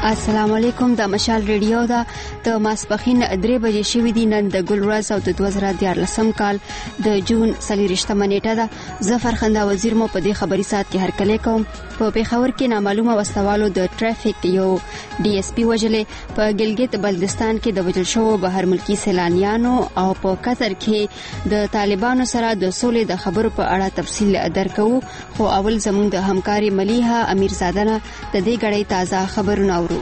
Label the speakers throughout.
Speaker 1: السلام علیکم. د مشال ریډیو دا د ماسپخین 3 بجې شوې دي. نن د ګلورز او د 2014 کال د جون 30 نیټه ده. ظفر خندا وزیر مو په دې خبري سات کې هرکلی کوم. په پیښور کې نامعلومه وسوالو د ټریفیک یو ډي اس پی وجلې. په ګلګت بلتستان کې د وجل شو بهر ملکی سیلانیانو او په قطر کې د طالبانو سره د سولې د خبرو په اړه تفصیل درکو. خو اول زموږ د همکاري ملیحه امیرزاده د دې غړې تازه خبرونه اورو.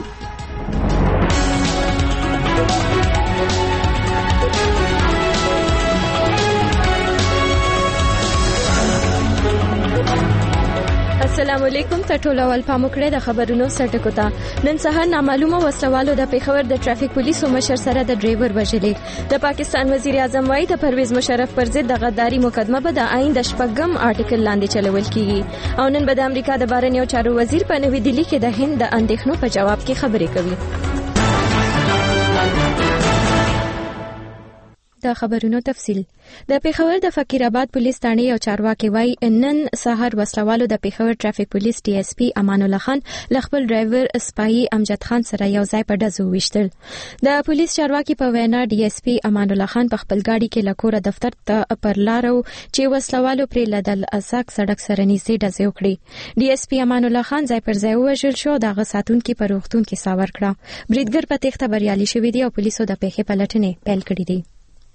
Speaker 2: السلام علیکم. ټول اول پاموکړه د خبرونو سرټکو ته. نن سهار نامعلومه وسوالو د پیښور د ټرافیک پولیسو مشر سره د ډرایور وژلې. د پاکستان وزیر اعظم وايي د پرویز مشرف پر ضد د غداري مقدمه به د آئین د شپږم آرټیکل لاندې چلول کیږي. او نن به د امریکا د بهرنیو چارو وزیر په نوې دلی کې د هند د اندېښنو په جواب کې خبرې کوي. د خبرونو تفصیل. د پیښور د فقیر آباد پولیس ثانې یو چارواکي وایي نن سهار وسلوالو د پیښور ټرافیک پولیس ډي اس پی امان الله خان خپل ډرایور سپایي امجد خان سره یو ځای په ډزو وشتل. د پولیس چارواکي په وینا ډي اس پی امان الله خان په خپل گاډي کې لکوره دفتر ته پر لارو چې وسلوالو پر لدل اساک سړک سره نږدې ډزې وکړي. ډي اس پی امان الله خان ځای پر ځای وژل شو. دغه ساتونکو په روغتون کې ساور کړه. بریدګر په تخته بریالي شوی دی او پولیسو د پیښې پلټنې پیل کړې دي.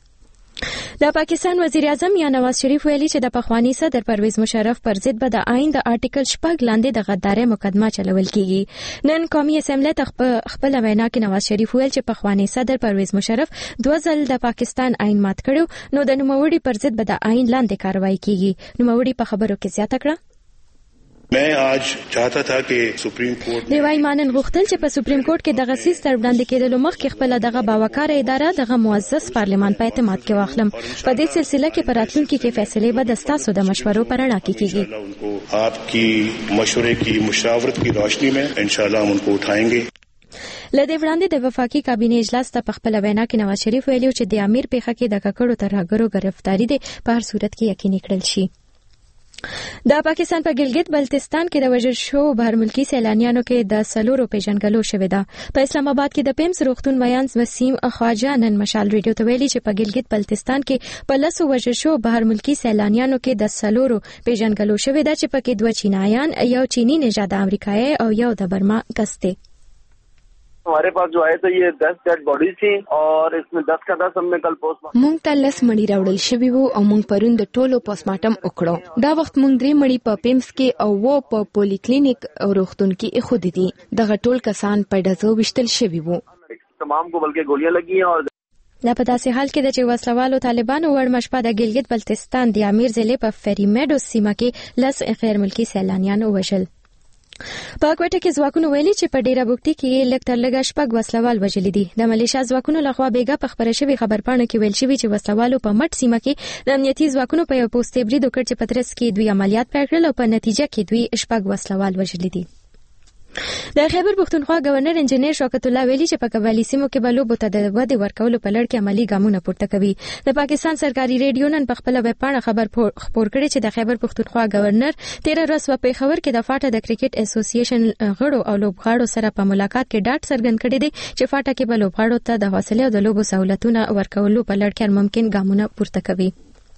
Speaker 2: د پاکستان وزیر اعظم یا نواز شریف ویلي چې د پخوانی صدر پرویز مشرف پر ضد به د آئین د آرټیکل 6 لاندې د غدارۍ مقدمه چلول کیږي. نن قومي اسمبلی خپل وینا کې نواز شریف ویل چې پخوانی صدر پرویز مشرف 2 ځل د پاکستان آئین مات کړو نو د نوموړي پر ضد به د آئین لاندې کاروایی کیږي. نوموړي په خبرو کې زیاته کړه.
Speaker 3: मैं आज चाहता था कि सुप्रीम कोर्ट
Speaker 2: دیوای مانن غوښتل چې په سپریم کورټ کې دغه سیس تر وړاندې کېدلو مخکې خپل دغه باوقاره اداره دغه معزز پارلمان په اعتماد کې واخلم. په دې سلسله کې پر راتلونکي کې فیصلې به د تاسو د مشورو پر اړه کیږي.
Speaker 3: आपकी مشورے کی مشاورت کی روشنی میں انشاءاللہ ہم ان کو اٹھائیں گے.
Speaker 2: لدې وړاندې د وفاقي کابینې اجلاس ته په خپل وینا کې نواز شریف ویلي چې د امیر پیښه کې د ککړو ترهګرو گرفتاری دي په هر صورت کې یقیني کړل شي. د پاکستان په ګلګت بلتستان کې د وژل شو بهر ملکی سیلانیانو کې د سلورو پیژنګلو شوې ده. په اسلام آباد کې د پیمز روغتون ویان وسیم خواجه نن مشال ریډیو ته ویلي چې په ګلګت بلتستان کې په لاسو وژل شو بهر ملکی سیلانیانو کې د سلورو پیژنګلو شوې ده چې پکې 2 چینایان، یو چینی نژاد امریکایي او یو د برما کس دی.
Speaker 4: हमारे पास जो आए तो ये 10 डेड बॉडीज थी और इसमें 10 का 10 हमने कल postmortem
Speaker 5: مونږ ته لس مړي راوړل شوي وو او مونږ پرون د ټولو پوسټمارټم وکړو. دا وخت مونږ 3 مړي په پیمز کې او و په پولی کلینیک او روغتون کې خود دي. دغه ټول کسان په ډزو وشتل شوي وو.
Speaker 4: تمام کو بلکې ګولیاں لګي ہیں اور
Speaker 2: دا په داسې حال کې د چې وسلوالو طالبانو وړ مشپه د ګلګت بلتستان د امیر ضلع په فری میډو سیمه کې لس غیر ملکی سیلانیان وژل. په کوټه کې ځواکونو ویلي چې په ډیره بوکټي کې لږ تر لږه 6 وسلوال وژل دي. د ملیشیا ځواکونو لخوا بیګا په خبره شوی خبرپاڼه کې ویل شوی چې وسلوالو په مټ سیمه کې د امنیتي ځواکونو په یو پوسټ برید وکړ چې په ترڅ کې دوی عملیات پیل کړل او په نتیجه کې دوی 6 وسلوال وژل دي. د خیبر پښتونخوا گورنر انجنیر شوکت الله ویلي چې په قبایلی سیمو کې به لوبو ته د ودې ورکولو په لړ کې عملی ګامونه پورته کوي. د پاکستان سرکاري ریډیو نن په خپل ویب پاڼه خبر خپور کړی چې د خیبر پښتونخوا گورنر 13 ورځ په پیښور کې د فاټا د کرکټ اسوسییشن غړو او لوبغاړو سره په ملاقات کې ډاټ څرګند کړی دی چې فاټا کې به لوبغاړو ته د حوصله او د لوبو سہولتونه ورکولو په لړ کې ممکن ګامونه پورته کوي.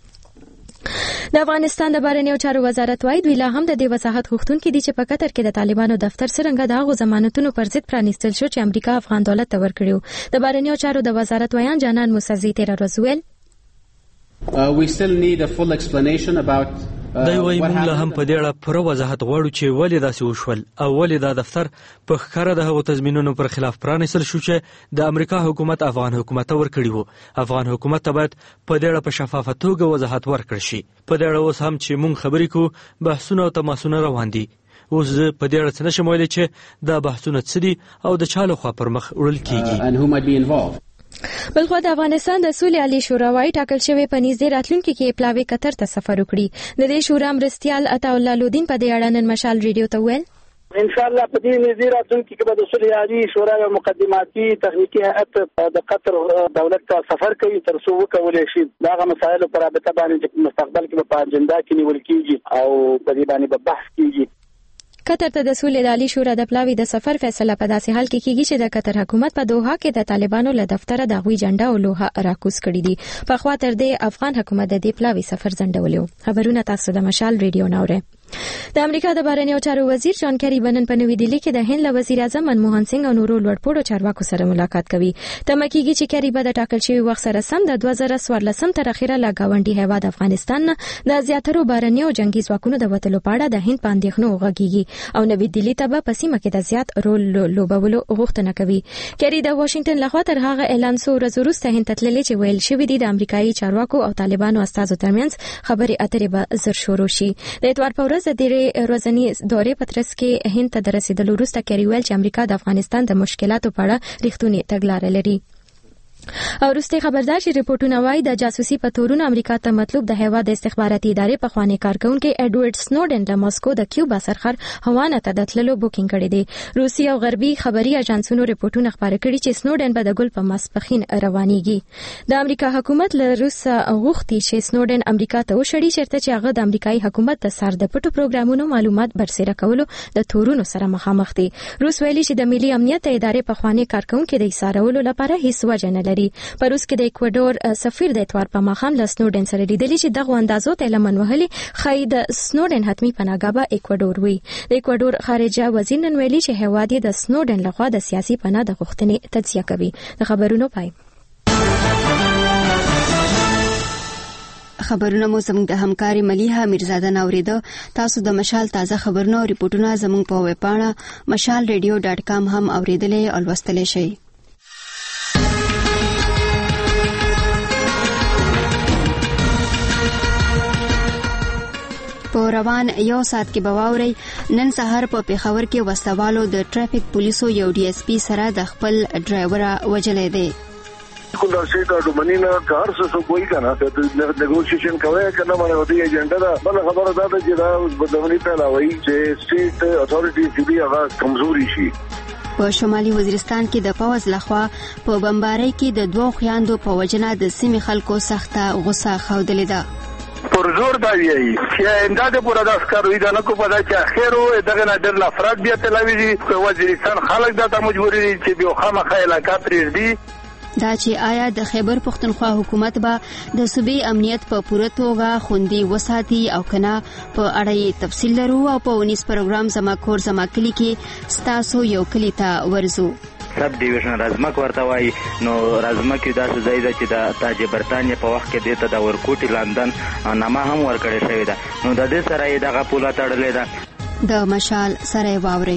Speaker 2: د افغانستان د بهرنیو چارو وزارت وايي دوی لا هم د دې وضاحت غوښتونکي دي چې په قطر کې د طالبانو دفتر څرنګه د هغو ضمانتونو پر ضد پرانیستل شو چې امریکا افغان دولت ته ورکړیو. د بهرنیو چارو د وزارت ویان جانان موسزی 13 ورځ ویل
Speaker 6: we still need a full explanation about
Speaker 7: دا وایي موږ له هم په دې اړه پوره وضاحت غواړو چې ولې داسې وشول او ولې دا دفتر په ښکاره د هغو تضمینونو پر خلاف پرانیستل شو چې د امریکا حکومت افغان حکومت ته ورکړي وو. افغان حکومت ته باید په دې اړه په شفافه توګه وضاحت ورکړل شي. په دې اړه اوس هم چې موږ خبرې کوو بحثونه او تماسونه روان دي. اوس په دې اړه څه نشم ویلی چې دا بحثونه څه دي او د چا لخوا پر مخ وړل کیږي.
Speaker 2: بلخو د افغانستان د سولې عالی شورا وايي ټاکل شوی په نږدې راتلونکي کې پلاوی قطر ته سفر وکړي. د دې شورا مرستیال عطاالله لودین په دې اړه نن مشال ریډیو ته ویل
Speaker 4: ان شاء الله په دې نظیر راتلونکي کې به د سولې عالی شورا یو مقدماتي تخنیکی هیئت د قطر دولت ته سفر کوي تر څو وکولای شي دغه مسایل پر رابطه باندې مستقبل کې په اجنډا کې نیول کیږي او په دې باندې به بحث کیږي.
Speaker 2: قطر ته د سولې د عالی شورا د پلاوي د سفر فیصله په داسې حال کې کیږي چې د قطر حکومت په دوحه کې د طالبانو له دفتره د غوي جنډا او لوحه راکوس کړی دي. په خوا تر دې افغان حکومت د دې پلاوي سفر ځنډولیو. خبرونه تاسو د مشال ریډیو ناوره. د امریکا د بهرنیو چارو وزیر جان کری بنن په نوې دلی کې د هند له وزیر اعظم منموهن سنگ او نورو لوړپوړو چارواکو سره ملاقات کوي. تمه کیږي چې کری به د ټاکل شوی وخت سره سم د 2014 تر اخره لا گاونډي هیواد افغانستان د زیاترو بهرنیو جنگي ځواکونو د وټلو پاړه د هند په اندېښنو غږیږي او نوې دلی ته په سیمه کې د زیات رول لوبولو غوښتنه کوي. کری د واشنگټن لخوا تر هغه اعلان سو وروسته هند تللی چې ویل شوی دی د امریکایي چارواکو او طالبانو استازو ترمنځ خبرې اترې به زر شروع شي. د اتوار په ورځ د ورځنی دورې په ترڅ کې هند ته د رسیدلو وروسته کری ویل چې امریکا د افغانستان د مشکلاتو په اړه ریښتونی تګلارې لري. او وروسته خبردار شي ریپورتونه وايي د جاسوسي په تورونو امریکا ته مطلوب د هیواد د استخباراتي ادارې په خواني کارکونکو ایډوارډ سنوډن د ماسکو د کیوبا سرخر هوانه ته د تللو بوکینګ کړی دی. روسي او غربي خبري اژانسونو ریپورتونه خبرې کړي چې سنوډن به د ګل په ماسپخین روانيږي. د امریکا حکومت له روس غوښتي چې سنوډن امریکا ته وشړي چیرته چې هغه د امریکایي حکومت د سر د پټو پروګرامونو معلومات برسېره کولو د تورونو سره مخامخ دي. روس ویلي چې د ملي امنیت ادارې په خواني کارکونکو د ایثارولو لپاره هیڅ وجه نه لري. په روس کې د اکوادور سفیر د اتوار په ماښام له سنوډن سره لیدلی چې دغه اندازو ته لمن وهلي خای د سنوډن حتمی پناهګاه به اکوادور وي. د اکوادور خارجه وزیر نن ویلي چې هیواد د سنوډن لخوا د سیاسي پناه د غوښتنې تجزیه کوي. د خبرونو پای
Speaker 1: خبرونه مو زموږ د همکاري مليحه میرزاده نوریده. تاسو د مشال تازه خبرونه او ریپورتونه زموږ په ویب پاڼه mashalradio.com هم اوریدلې او لوستلې شئ. په روان یو ساعت کې بواوري نن سهار په پیښور کې وسوالو د ټریفیک پولیسو یو ډي اس پی سره د خپل ډرایور وجلې دی.
Speaker 8: کوم څه ته دومنینا کار څه کوئی کنه ته نیګوشیشن کوي کنه باندې ودی ایجنډا دا بل خبره ده چې دا بدونی په علاوه چې سټیټ اتھارټی دې هغه کمزوري شي.
Speaker 1: په شمالي وزیرستان کې د پوز لخوا په بمبارۍ کې د دوه خويندو په وجنه د سیمې خلکو سخته غوسه خوندلې ده.
Speaker 4: پر زور دا ویي چې امداد پورا د اسکر وی دا نه کو پدا چې اخیرو دغه نه ډېر افراد بیا تلوي په وزیرستان خلک دا ته مجبور دي چې به خامخا علاقه پرېږدي.
Speaker 1: دا چې آیا د خیبر پختونخوا حکومت به د صوبې امنیت په پوره توګه خوندي وساتي او کنه په اړه تفصیل لرو او په 19 پروګرام زما کور زما کلی کې ستاسو یو کلی ته ورزو.
Speaker 9: سب ډیویژن رازمک ورته وایي. نو رازمک دا څه ځای ده چې د تاج برتانیې په وخت کې دته د ورکوټي لندن نامه هم ورکړې شوې ده. نو د دې سره یې دغه پوله تړلې ده.
Speaker 1: د مشال سره واوري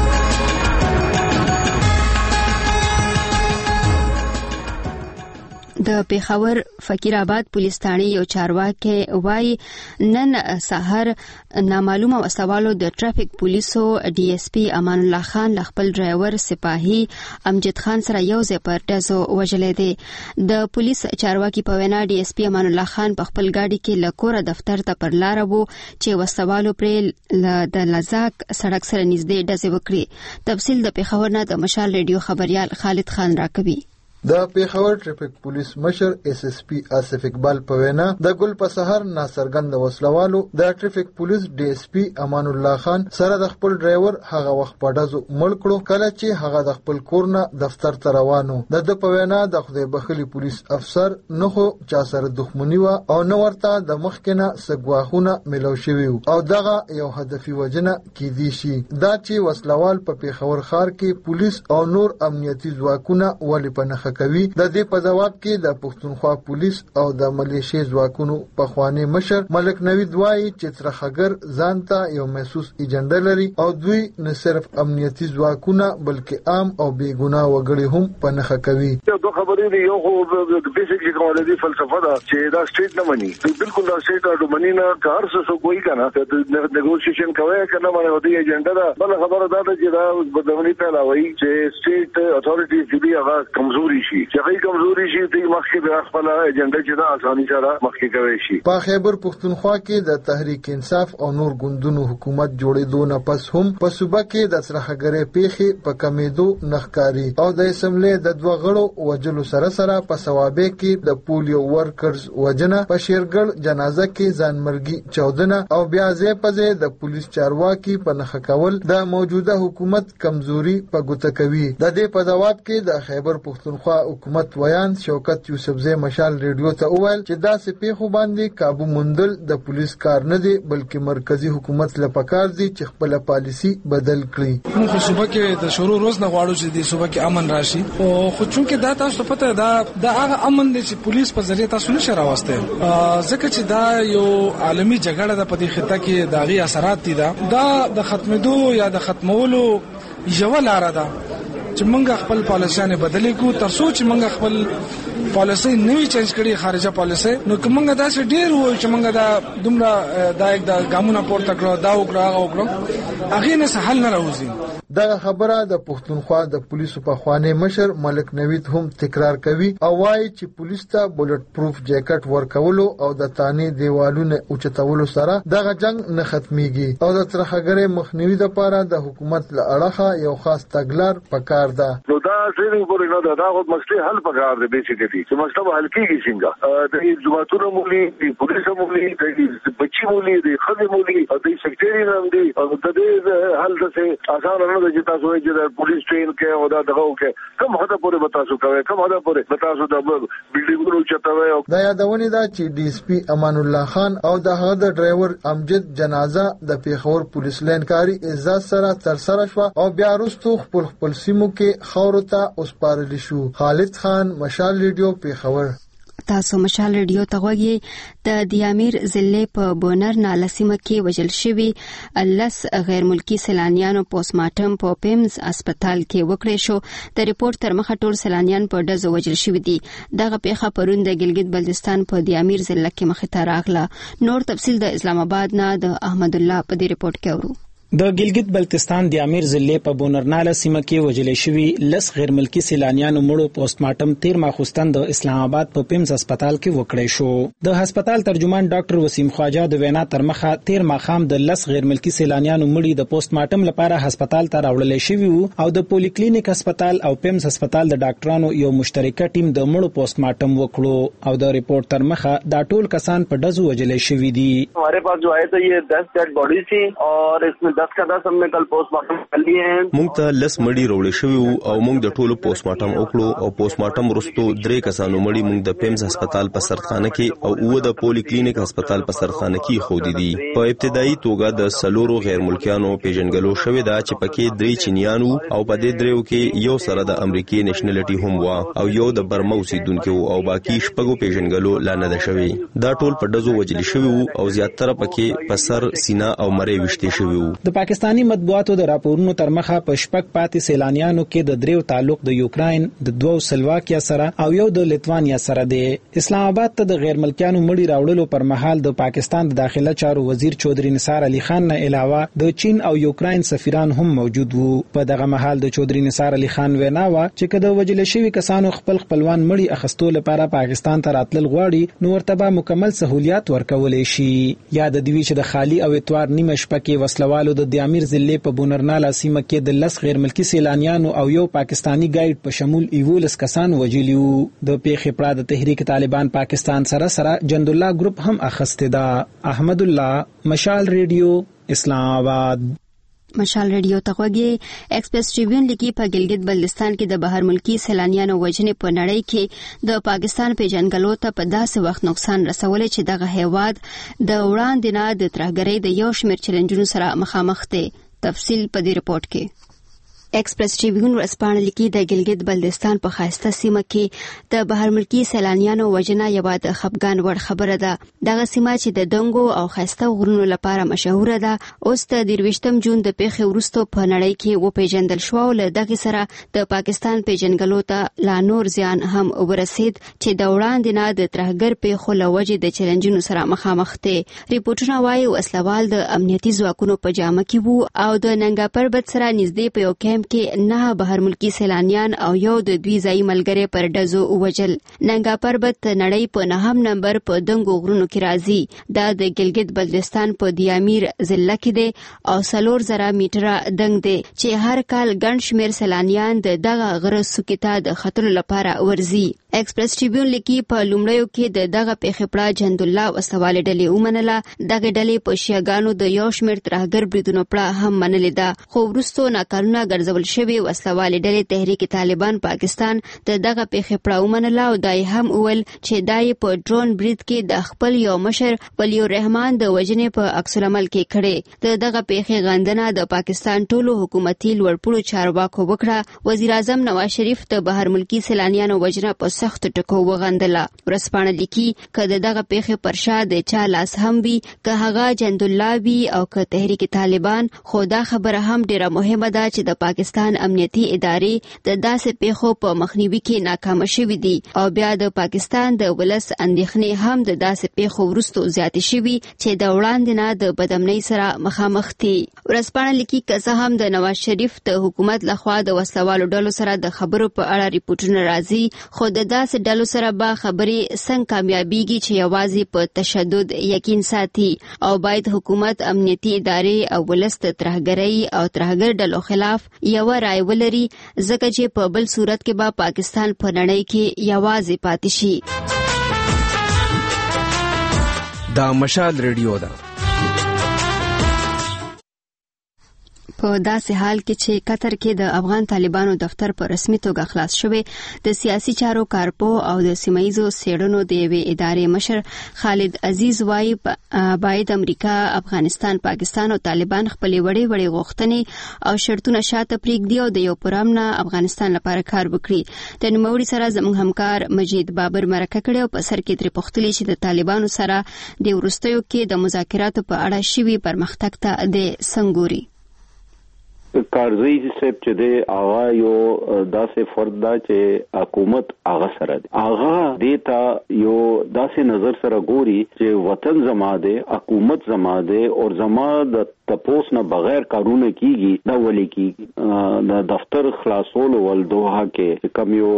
Speaker 1: د پیښور فقیر آباد پولیس ثاني یو چارواکي وای نن سحر نامعلومه وسوالو د ټریفیک پولیسو ډي اس پی امان الله خان خپل ډرایور سپاهي امجد خان سره یو ځای پر ټزو وجلې دي. د پولیس چارواکي په وینا ډي اس پی امان الله خان په خپل گاډي کې لکوره دفتر ته پر لار وو چې وسوالو پر د لزاک سړک سره نږدې ډزې وکړي. تفصیل د پیښور نه د مشال ریډیو خبريال خالد خان راکوي.
Speaker 10: د پیښور ټریفیک پولیس مشر اس اس پی آصف اقبال په وینا د ګل په سحر ناصرګند وسلوالو د ټریفیک پولیس ډي اس پی امان الله خان سره د خپل ډرایور هغه وخت په ډزو مړ کړو کله چې هغه د خپل کورنه دفتر ته روانو. د په وینا د خدای بخلی پولیس افسر نه خو چا سره دښمنی و او نو ورته د مخکنه سګواخونه ملو شوی او دغه یو هدفي وجنه کې دي شي دا چې وسلوال په پیښور ښار کې پولیس او نور امنیتي ځواکونه ولې په کوي. د دې په جواب کې د پښتونخوا پولیس او د ملیشیا ځواکونو په خوانی مشر ملک نوید وایي چې ترخګر ځانته یو محسوس ایجنډا لري او دوی نه صرف امنیتي ځواکونه بلکې عام او بې ګناه وګړي هم په نخښه کوي.
Speaker 8: دوه خبرې دي یو خو بیسیکلی کومه فلسفه ده چې دا سټیټ نه مني بالکل دا سټیټ د منی نه کار څه کوئی کنه د نیګوشیشن کوي کنه باندې ودی ایجنډا ده بل خبره ده چې دا بدونی په علاوه چې سټیټ اتھارټی دې هغه کمزوري شي چې هغه کمزوري شي د مخکې د خپل ایجنډا چې دا اساني سره مخکې کوي شي.
Speaker 10: په خیبر پښتونخوا کې د تحریک انصاف او نور ګوندونو حکومت جوړېدو نه پس هم په صوبه کې د ترهګرۍ پیښې په کمیدو نخکاری او د اسمبلی د دوه غړو وجلو سره په ثوابه کې د پولیو ورکرز وجنه په شیرګل جنازه کې ځانمرګي چودنه او بیا ځای په ځای د پولیس چارواکي په نخښه کول د موجوده حکومت کمزوري په ګوته کوي. د دې په جواب کې د خیبر پښتونخوا حکومت ویان شوکت یوسفزی مشال ریډیو ته وویل چې داسې پیښو باندې قابو موندل د پولیس کار نه دی بلکې مرکزی حکومت لپاره دي چې خپل پالیسی بدل کړي.
Speaker 11: موږ صوبه کې د شروع روز نه غواړو چې د صوبه کې امن راشي او خو چونکې دا تاسو پته دا هغه امن دی چې پولیس په ذریعہ تاسو نشه راوسته ځکه چې دا یو عالمي جګړه د پدې خطه کې داغي اثرات دي دا د ختمېدو یا د ختمولو یو لار ده چې موږ خپل پالیسیانه بدلې کو تر څو چې موږ خپل پالیسي نوې چینج کړي خارجه پالیسي نو کومه دا چې ډیر وو چې موږ دا دومره دا یک د ګامونه پورته کړو دا وکړو هغه نه حل نه راوځي.
Speaker 10: دا خبره د پښتونخوا د پولیسو په خوانې مشر ملک نوید هم تکرار کوي او وايي چې پولیس ته بولټ پروف جیکټ ورکولو او د تانې دیوالونو اوچتولو سره دغه جنگ نه ختميږي او د ترهګرۍ مخنیوي لپاره د حکومت له اړخه یو خاص تګلار پکار ده.
Speaker 8: نو دا څنګه پورې نه دا خو مسله حل پکار دی بیسیکلی چې مسله حل کیږي څنګه د جماعتونو مولي د پولیسو مولي د بچي مولي د خدای مولي او د سکرټری نام دی او د دې حل څه آسان نه چې تاسو یې د پولیس ټرین کې او دا دغه کې کوم هدا پورې بتاسو کوي کوم هدا پورې بتاسو د بلډینګونو چتاوي.
Speaker 10: دا یادونه ده چې ډي اس پی امان الله خان او د هغه د ډرایور امجد جنازه د پیښور پولیس لین کاری عزت سره تر سره شو او بیا وروسته خپل سیمو کې خاورو ته اوسپارل شو. خالد خان مشال ریډیو پیښور.
Speaker 1: تاسو مشال ریډیو ته غوږی د دیامیر ضلع په بونر ناله سیمه کې وژل شوي 10 غیر ملکی سیلانیانو پوسټمارټم په پیمز هسپتال کې وکړی شو. د ریپورت تر مخه ټول سیلانیان په ډزو وژل شوي دي. دغه پیښه پرون د ګلګت بلتستان په دیامیر ضلع کې مخې ته راغله. نور تفصیل د اسلام آباد نه د احمد الله په دې ریپورت کې اورو.
Speaker 12: د ګلګت بلتستان د امیر ضلع په بونرناله سیمه کې وجلې شوی 10 غیر ملکی سیلانیانو مړو پوسټمارټم 13 ماخوستن د اسلام آباد په پیمز هسپتال کې وکړی شو. د هسپتال ترجمان ډاکټر وسیم خواجه د وینا تر مخه 13 ماخام د 10 غیر ملکی سیلانیانو مړي د پوسټمارټم لپاره هسپتال ته راوړل شوی او د پولی کلینیک هسپتال او پیمز هسپتال د ډاکټرانو یو مشترکه ټیم د مړو پوسټمارټم وکړو او د ریپورت تر مخه دا ټول کسان په ډزو وجلې شوی دي.
Speaker 13: हमारे पास जो है तो ये 10 डेड बॉडी थी और इसमें 10 का 10 हमने कल पोस्टमार्टम कर लिए हैं.
Speaker 14: موږ ته لس مړي راوړل شوی او موږ د ټولو پوسټمارټم وکړو او پوسټمارټم وروسته 3 کسانو مړي موږ د پیمز هسپتال په سرخانه کې او اوه د پولی کلینیک هسپتال په سرخانه کې خو دي. په ابتدایي توګه د سلورو غیر ملکیانو پیژنګلو شوی دا چې پکې 3 چینیانو او په دې دریو کې یو سره د امریکای نېشنلټي هم وا او یو د برما اوسیدونکو او باقی شپږو پیژنګلو لا نه ده شوی. دا ټول په ډزو وجل شوی او زیاتره پکې په سر سینا او مړی وشته شوی.
Speaker 12: د پاکستانی مطبوعاتو د راپورونو تر مخه په شپږ پاتې سیلانیانو کې د دریو تعلق د یوکراین د دوو سلواکیا سره او یو د لیتوانیا سره دی. اسلام آباد ته د غیر ملکیانو مړي راوړلو پر مهال د پاکستان د داخله چارو وزیر چودري نثار علي خان نه علاوه د چین او یوکراین سفیران هم موجود وو. په دغه مهال د چودري نثار علي خان وینا وا چې کله وجل شوی کسانو خپلوان مړي اخستو لپاره پاکستان ته راتلل غواړي نو ورته به مکمل سہولیات ورکولې شي. یاد دی چې د خالی او اتوار نیمه شپه کې وسلوالو د دیامیر ضلع په بونرناله سیمه کې د 10 غیر ملکی سیلانیانو او یو پاکستانی ګایډ په شمول 11 کسان وژلیو. د پیښې پړه د تحریک طالبان پاکستان سره جند الله ګروپ هم اخسته ده. احمد الله مشال ریډیو اسلام آباد.
Speaker 1: مشال ریډیو ته غوږی. ایکسپریس ټریبیون لیکي په ګلګت بلتستان کې د بهر ملکی سیلانیانو وژنې په نړۍ کې د پاکستان پیژنګلو ته په داسې وخت نقصان رسولې چې دغه هیواد د وړاندې نه د ترهګرۍ د یو شمېر چیلنجونو سره مخامخ دی. تفصیل په دې ریپورت کې. ایکسپریس ټریبیون ورسپانه لیکي د ګلګت بلتستان په خاصه سیمه کې د بهر ملکی سیلانیانو وژنه یو د خپګان وړ خبره ده. دغه سیمه چې د دنګو او خاصه غرونو لپاره مشهوره ده اوس د 23 جون د پیښې وروسته په نړۍ کې وپیژندل شو او له دغه سره د پاکستان پیژنګلو ته لا نور زیان هم ورسید چې د وړاندې نه د ترهګر پیښو له وجې د چیلنجونو سره مخامخ دي. ریپورتونه وايي وسلوال د امنیتي ځواکونو په جامه کې وو او د ننګاپربت سره نږدې په یو کیمپ کمپ کې 9 بهر ملکی سیلانیان او یو د دوی ځای ملګری پر ډزو ووجل. ننګا پربت نړۍ په 9 نمبر په دنګو غرونو کې راځي. دا د ګلګت بلتستان په دیامیر ضلع کې دی او 4000 میټره دنګ دی چې هر کال ګڼ شمېر سیلانیان د دغه غره څوکې ته د ختلو لپاره ورځي. ایکسپریس ټریبیون لیکي په لومړیو کې د دغه پیښې پړه جند الله وسوالې ډلې ومنله. دغه ډلې په شیعاګانو د یو شمېر ترهګر بریدونو پړه هم منلې ده، خو وروسته ناکارونه ګرځول شوي وسلوالې ډلې تحریک طالبان پاکستان د دغه پیښې پړه ومنله او دا هم وویل چې دا یې په ډرون برید کې د خپل یو مشر ولی الرحمن د وژنې په عکس العمل کې کړې. د دغه پیښې غندنه د پاکستان ټولو حکومتي لوړپوړو چارواکو وکړه. وزیر اعظم نواز شریف د بهر ملکی سیلانیانو وژنه په سخت ټکو وغندله. ورځپاڼه لیکي که د دغه پیښې پر شا د چا لاس هم وي، که هغه جند الله وي او که تحریک طالبان، خو دا خبره هم ډیره مهمه ده چې د پاکستان امنیتي ادارې د داسې پیښو په مخنیوي کې ناکامه شوي دي او بیا د پاکستان د ولس اندېښنې هم د داسې پیښو وروسته زیاتې شوي چې د وړاندې نه د بدامنۍ سره مخامخ دي. ورځپاڼه لیکي که څه هم د نواز شریف د حکومت لخوا د وسلوالو ډلو سره د خبرو په اړه ریپورټونه راځي، خو د داسې ډلو سره به خبرې څنګه کامیابیږي چې یوازې په تشدد یقین ساتي او باید حکومت امنیتي ادارې او ولس د ترهګرۍ او ترهګر ډلو خلاف یو رائے ولري، ځکه چې په بل صورت کې به پاکستان په نړۍ کې یوازې پاتې شي.
Speaker 15: دا مشال ریډیو ده.
Speaker 1: په داسې حال کې چې قطر کې د افغان طالبانو دفتر په رسمي توګه خلاص شوی، د سیاسي چارو کارپوه او د سیمایزو څېړنو د یوې ادارې مشر خالد عزیز وایي باید امریکا، افغانستان، پاکستان او طالبان خپلې وړې غوښتنې او شرطونه شاته پرېږدي او د یو پرامنه افغانستان لپاره کار وکړي. د نوموړي سره زموږ همکار مجید بابر مرکه کړې او په سر کې ترې پوښتلې چې د طالبانو سره د وروستیو کې د مذاکراتو په اړه شوي پرمختګ ته د څنګه ګوري.
Speaker 16: کارزی صاحب چې دی هغه یو داسې فرد دا چې حکومت هغه سره دی، هغه دیتا یو داسې نظر سره ګوري چې وطن زما دی، حکومت زما دی او زما د تپوس نه بغیر کارونه کیږي، دا ولې کیږي. د دفتر خلاصول ول دوه کې کم یو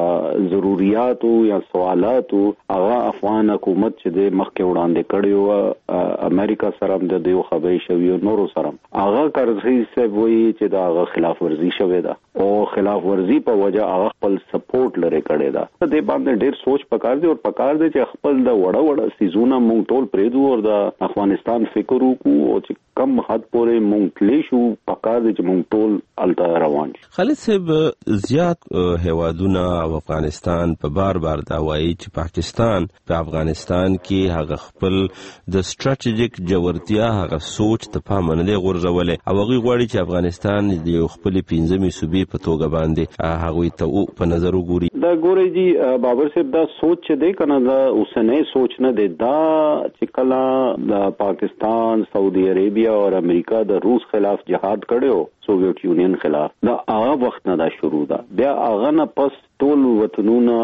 Speaker 16: ضرورت یا سوالات هغه افغان حکومت چې د مخکې وړاندې کړیو امریکا سره د یو خبرې شوی نورو سره هغه کارزی صاحب وایي چې دا خلاف ورزي شوې ده او خلاف ورزي په وجه هغه خپل سپورټ لري کړی ده. د دې باندې ډېر سوچ پکار دی او پکار دی چې خپل د وړه سيزونه مونږ ټول پرېدو او د افغانستان فکر وکړو او چې کم حد پورې مونږ تلی شو پکار دی چې مونږ ټول الته روان شو.
Speaker 14: خالد صاحب زیات هوادونه او افغانستان په بار دا وایي چې پاکستان په افغانستان کې هغه خپل د ستراتیژیک جوړتیا هغه سوچ ته پام نه دی غورځولې او هغه غواړي چې افغانستان د یو خپل 15 صوبې په توګه باندې هغه ته په نظر وګوري.
Speaker 16: دا ګوري جی بابر صاحب دا سوچ چې دی کنه دا اوسنۍ سوچ نه دی، دا چې کله د پاکستان، سعودي عربیا اور امریکا د روس خلاف جهاد کړو، سوویت یونین خلاف، دا هغه وخت نه دا شروع ده. بیا هغه نه پس ټول وطنونه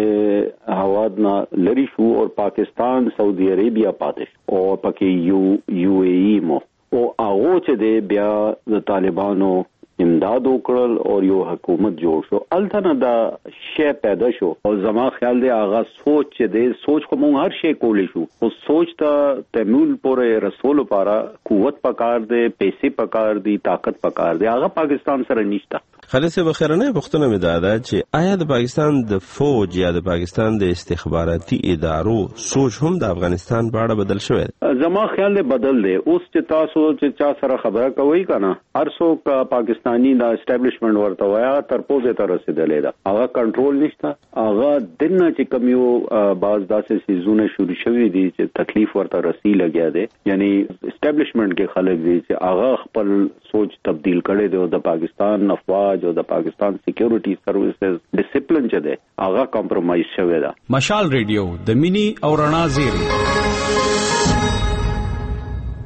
Speaker 16: د هواد نه لری شو او پاکستان، سعودي عربیا پاتې او پکې یو ای ای مو او هغه چې دی بیا د طالبانو امداد وکړل او یو حکومت جوړ شو. الته دا شی پیدا شو او زما خیال دی هغه سوچ چې دی سوچ کوم هر شی کولی شو او سوچ ته تمول پورې رسول لپاره قوت پکار دی، پیسې پکار دی، طاقت پکار دی، هغه پاکستان سره نشته.
Speaker 14: خالد صاحب خیرانه پوښتنه مې ده چې آیا د پاکستان د فوج یا د پاکستان د استخباراتي ادارو سوچ هم د افغانستان په اړه بدل شوی؟
Speaker 16: زما خیال دی بدل دی. اوس چې تاسو چې چا سره خبره کوي کنه هر څوک پاکستانی دا اسټابلیشمنت ورته وایا تر پوزه ته رسیدلې ده، هغه کنټرول نشته. هغه دنه چې کوم یو باز داسې سيزونه شروع شوی دي چې تکلیف ورته رسی لګیا دی، یعنی اسټابلیشمنت کې خلک دي چې هغه خپل سوچ تبدیل کړي دي او د پاکستان افواج او د پاکستان سکیورټي سروسز ډیسپلین چې دی هغه کمپرمایز شوی ده.
Speaker 17: مشال ریډیو د مینی او رڼا زیری.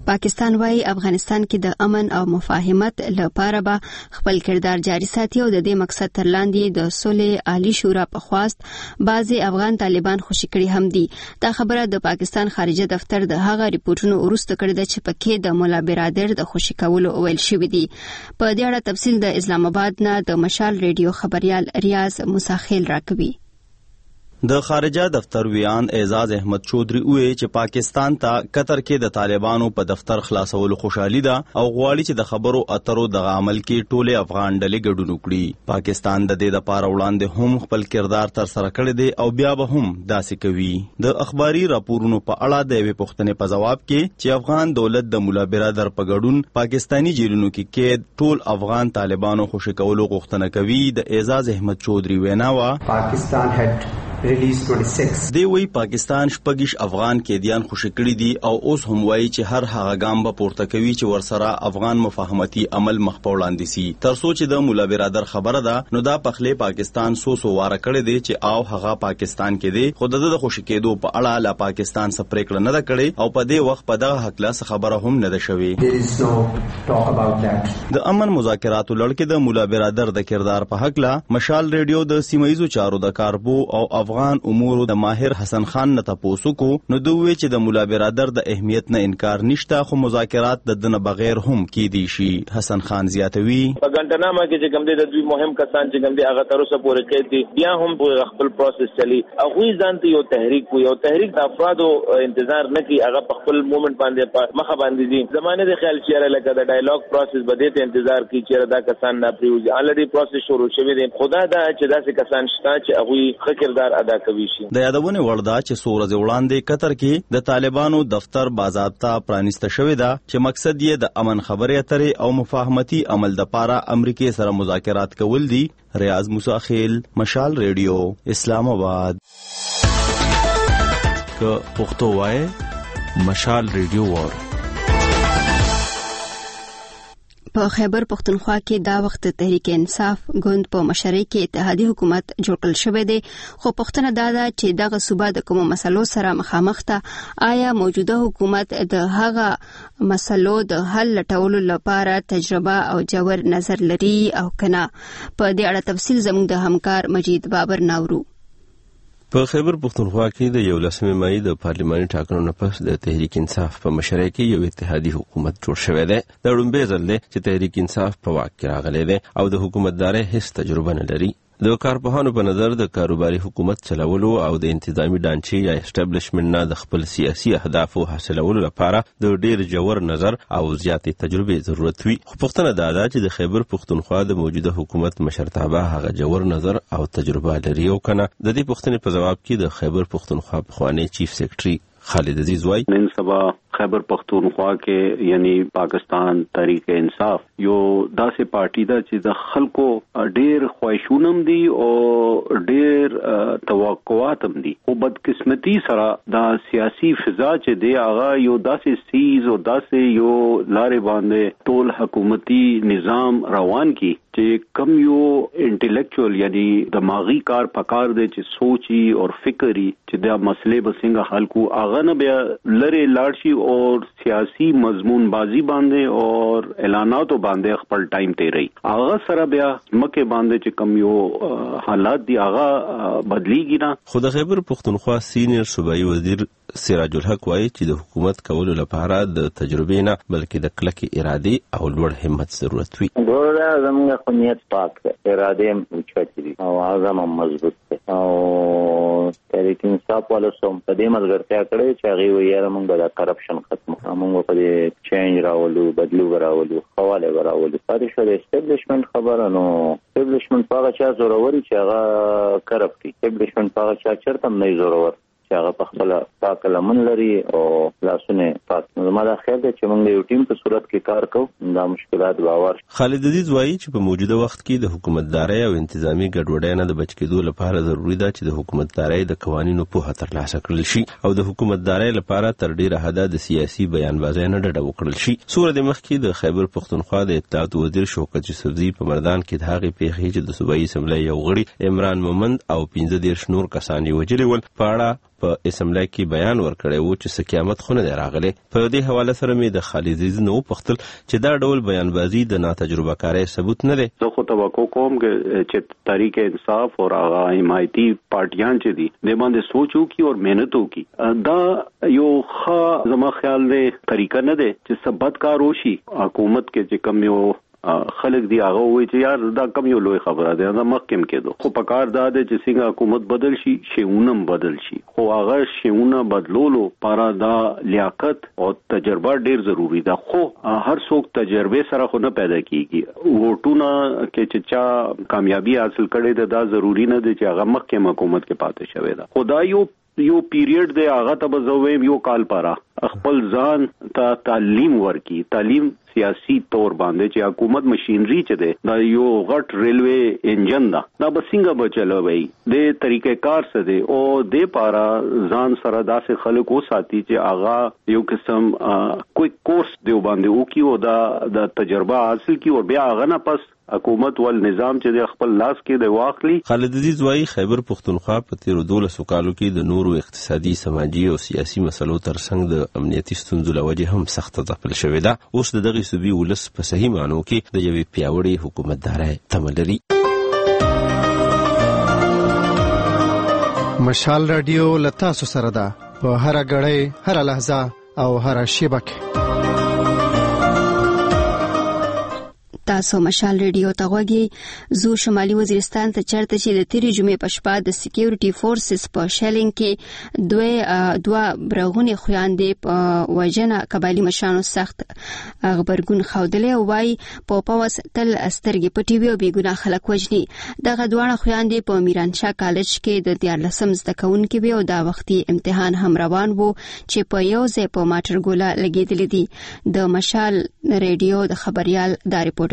Speaker 1: پاکستان وايي افغانستان کې د امن او مفاهمت لپاره به خپل کردار جاري ساتي او د دې مقصد تر لاندې د صلح عالی شورا په خواست بعضي افغان طالبان خوشي کړي هم دي. دا خبره د پاکستان خارجه دفتر د هغه ریپورتونو وروسته کړې ده چې پکې د مولا برادر د خوشي کولو ویل شوی دی. په دې اړه تفصیل د اسلام آباد نه د مشال ریډیو خبريال ریاض موساخیل راکوي.
Speaker 17: د خارجه دفتر ویان اعزاز احمد چودري وې چې پاکستان ته قطر کې د طالبانو په دفتر خلاصولو خوشحالي ده او غواړي چې د خبرو اترو د عمل کې ټوله افغان ډلې ګډون وکړي. پاکستان د دې لپاره وړاندې هم خپل کردار تر سره کړی دی او بیا به هم داسې کوي. د اخباري راپورونو په اړه د یوې پوښتنې په جواب کې چې افغان دولت د مولا برادر په ګډون پاکستانی جیلونو کې قید ټول افغان طالبانو خوشي کولو غوښتنه کوي، د اعزاز احمد چودري وینا وا
Speaker 18: پاکستان هټ
Speaker 17: دی وی پاکستان شپږ افغان قیدیان خوشي کړي دي او اوس هم وایي چې هر هغه ګام به پورته کوي چې ورسره افغان مفاهمتي عمل مخ په وړاندې سي. تر څو چې د مولا برادر خبره ده نو دا پخله پاکستان سو واره کړی دی چې او هغه پاکستان کې دی خو د خوشي کېدو په اړه لا پاکستان څخه پریکړه نه ده کړې او په دې وخت په دغه حق لا خبره هم نه ده شوې. د امن مذاکراتو لړ کې د مولا برادر د کردار په حق لا مشال ریډیو د سیمایزو چارو د کاربو او افغان امور د ماهر حسن خان نه تاسو کو نو دوی چې د مولا برادر د اهمیت نه انکار نشته خو مذاکرات د دنه بغیر هم کیدی شي. حسن خان زیاتوي
Speaker 19: په ګنټنامه کې چې کوم د دوی مهم کسان چې کوم دی هغه تر اوسه پورې کې دي بیا هم خپل پروسس چلی هغه ځانته یو تحریک د افرادو انتظار نه کی هغه په خپل مومنت باندې په مخه باندې دي زمانه د خیال چیرې لکه د ډایالوګ پروسس بده ته انتظار کی چیرې دا کسان نه پریوځي الریډي پروسس شروع شوی دی. خدا دا چې داسې کسان شته چې هغه خکردار ادا کوي.
Speaker 17: د یادونه وردا چې سورز وړاندې قطر کې د طالبانو دفتر باضابطه پرانیسته شوې ده چې مقصد یې د امن خبرې اترې او مفاهمتي عمل د پاره امریکای سره مذاکرات کول دي. ریاض موساخیل مشال ریډیو اسلام آباد.
Speaker 14: که پښتو وای مشال ریډیو وار.
Speaker 1: په خیبر پختونخوا کې دا وخت تحریک انصاف ګوند په مشرۍ کې اتحادیه حکومت جوړ کړل شوی دی خو پښتنه دا ده چې دغه صوبه د کومو مسلو سره مخامخ ده آیا موجوده حکومت د هغه مسلو د حل لټولو لپاره تجربه او جوړ نظر لري او کنه. په دې اړه تفصیل زموږ د همکار مجید بابر ناورو.
Speaker 14: په خیبر پختونخوا کې د 11 مې د پارلماني ټاکنو نه پس د تحریک انصاف په مشرۍ کې یو اتحادی حکومت جوړ شوی دی. دا لومبه ځل دی چې تحریک انصاف په واک کې راغلی دی او د حکومتدارۍ هیڅ تجربه نه لري. د کارپوهانو په نظر د کاروباري حکومت چلولو او د انتظامی ډانچې یا اسټابلیشمنت نه د خپل سیاسي اهدافو حاصلولو لپاره د ډیر جوړ نظر او زیاتې تجربه ضرورت وي. خو پښتنه دا ده چې د خیبر پختونخوا د موجوده حکومت مشرتابه هغه جوړ نظر او تجربه لري او کنه. د دې پښتنې په جواب کې د خیبر پختونخوا پخوانی چیف سیکریټري خالد عزیز وای
Speaker 16: نن سبا خیبر پختونخوا کې یعنی پاکستان تحریک انصاف یو داسې پارټي ده چې د خلکو ډېر خواهشونم دي او ډېر توقعات هم دي او بدقسمتي سره د سیاسي فضا چې دی هغه یو داسې سیز او داسې یو لارې باندې ټول حکومتي نظام روان کی چې کم یو انټلیکچوال یعنی دماغي کار پکار دی چې سوچي او فکري چې دا مسلې به څنګه حل کو هغه نه بیا لری لاړ شي اور سیاسی مضمون بازی باندې اور اعلاناتو باندې خپل ټایم تیری هغه سره بیا مکه باندې چې کم یو حالات دی هغه بدلیږي نه.
Speaker 14: خو د خیبر پختونخوا سینیئر صوبایي وزیر سراج الحق وایي چې د حکومت کولو لپاره د تجربې نه بلکې د کلکې ارادي او لوړ همت ضرورت وي.
Speaker 20: ګوره زموږ خو نیت پاک دی، اراده هم اوچتې دي او عزم هم مضبوط دی او تحریک انصاف والو سم په دې ملګرتیا کړې چې هغه ویره موږ د کرپشن ختم موږ په دې چینج راولو بدلو راولو حواله راولو پاتې شو د اسټابلیشمنت خبره نو اسټابلیشمنت په هغه چا زوروري چې هغه کرپټي اسټابلیشمنت په هغه چا چرته نه زورور چې هغه په خپل پاک لمن لري او لاسونه پاک. نو ما دا خیال دی چې موږ یو ټیم په صورت کې کار کوو دا مشکلات باور.
Speaker 14: خالد عزیز وایي چې په موجوده وخت کې د حکومتدارۍ او انتظامی ګډوډۍ نه د بچ کېدو لپاره ضروری ده چې د حکومتدارۍ د قوانینو په ترلاسه کړل شي او د حکومتدارۍ لپاره تر ډیره حده د سیاسي بیانبازۍ نه ډډه وکړل شي. سوره د مخکې د خیبر پختونخوا د اطلاعات وزیر شوکت یوسفزي په مردان کې د هغې پیښې چې د صوبایي اسمبلی یو غړي عمران مومند او 15 نور کسان یې وژلي ول په اړه په اسمبلی کې بیان ورکړی و چې قیامت خو نه دی راغلی. په دې حواله سره مې د خالد عزیز نه وپوښتل چې دا ډول بیانبازي د ناتجربه کارۍ ثبوت نه دی.
Speaker 16: زه خو توقع کوم چې تحریک انصاف او هغه حمایتي پارټیان چې دي د باندې سوچ وکړي او محنت وکړي. دا یو ښه زما خیال دی طریقه نه دی چې سبد کار وشي حکومت کې چې کم یو خلک دی هغه وایي چې یار دا کم یو لوی خبره ده دا مخکې کېدو. خو په کار دا دی چې څنګه حکومت بدل شي شیونه بدل شي. خو هغه شیونه بدلولو لپاره دا لیاقت او تجربه ډیر ضروری ده. خو هر څوک تجربه سره خو نه پیدا کیږي. ووټونه کې چې چا کامیابی حاصل کړي ده دا ضروری نه دی چې هغه مخکې حکومت کې پاتې شوی ده. خو دا یو پیریډ دی هغه ته بزویم یو کال پاره خپل ځان ته تعلیم ورکی. تعلیم سیاسي تور باندې چې حکومت ماشينري چې ده دا یو غټ ریلوي انجن دا بسنګ بچلوي د طریقې کار څه دی او د پارا ځان سره داسې خلکو ساتي چې آغا یو قسم کوئی کورس دی باندې وکي او دا تجربه حاصل کی او بیا آغا نه پس حکومت ول نظام چې د خپل لاس کې د واخلي.
Speaker 14: خالد عزیز وايي خیبر پختونخوا په تیر 12 کالو کې د نورو اقتصادي سماجی او سیاسي مسلو ترڅنګ د امنیتي ستونزو لوجه هم سخت ځپل شوې ده. اوس دغه صوبې ولس په صحیح معنی کې د یوې پیاوړې حکومتدارۍ تمه لري.
Speaker 18: مشال رادیو لتاسو سره ده په هر غړې هر لحظه او هر شیبه کې.
Speaker 1: تاسو مشال ریډیو ته غوږی. زو شمالي وزیرستان ته چرته چې د تیری جمعې په شپه د سکیورټي فورسز په شیلینګ کې دوه برغونې خويندې په وجنه قبایلی مشانو سخت خبرګون خودلې او وايي په پاوس تل استرګې پټي وي او بیګونه خلک وجني. دغه دوه خويندې په میرانشاه کالج کې د 14 زده کوونکې وي او دا وختي امتحان هم روان وو چې په یو ځای په ماټرګولا لګیدل دي. د مشال ریډیو د خبريال دا ریپورت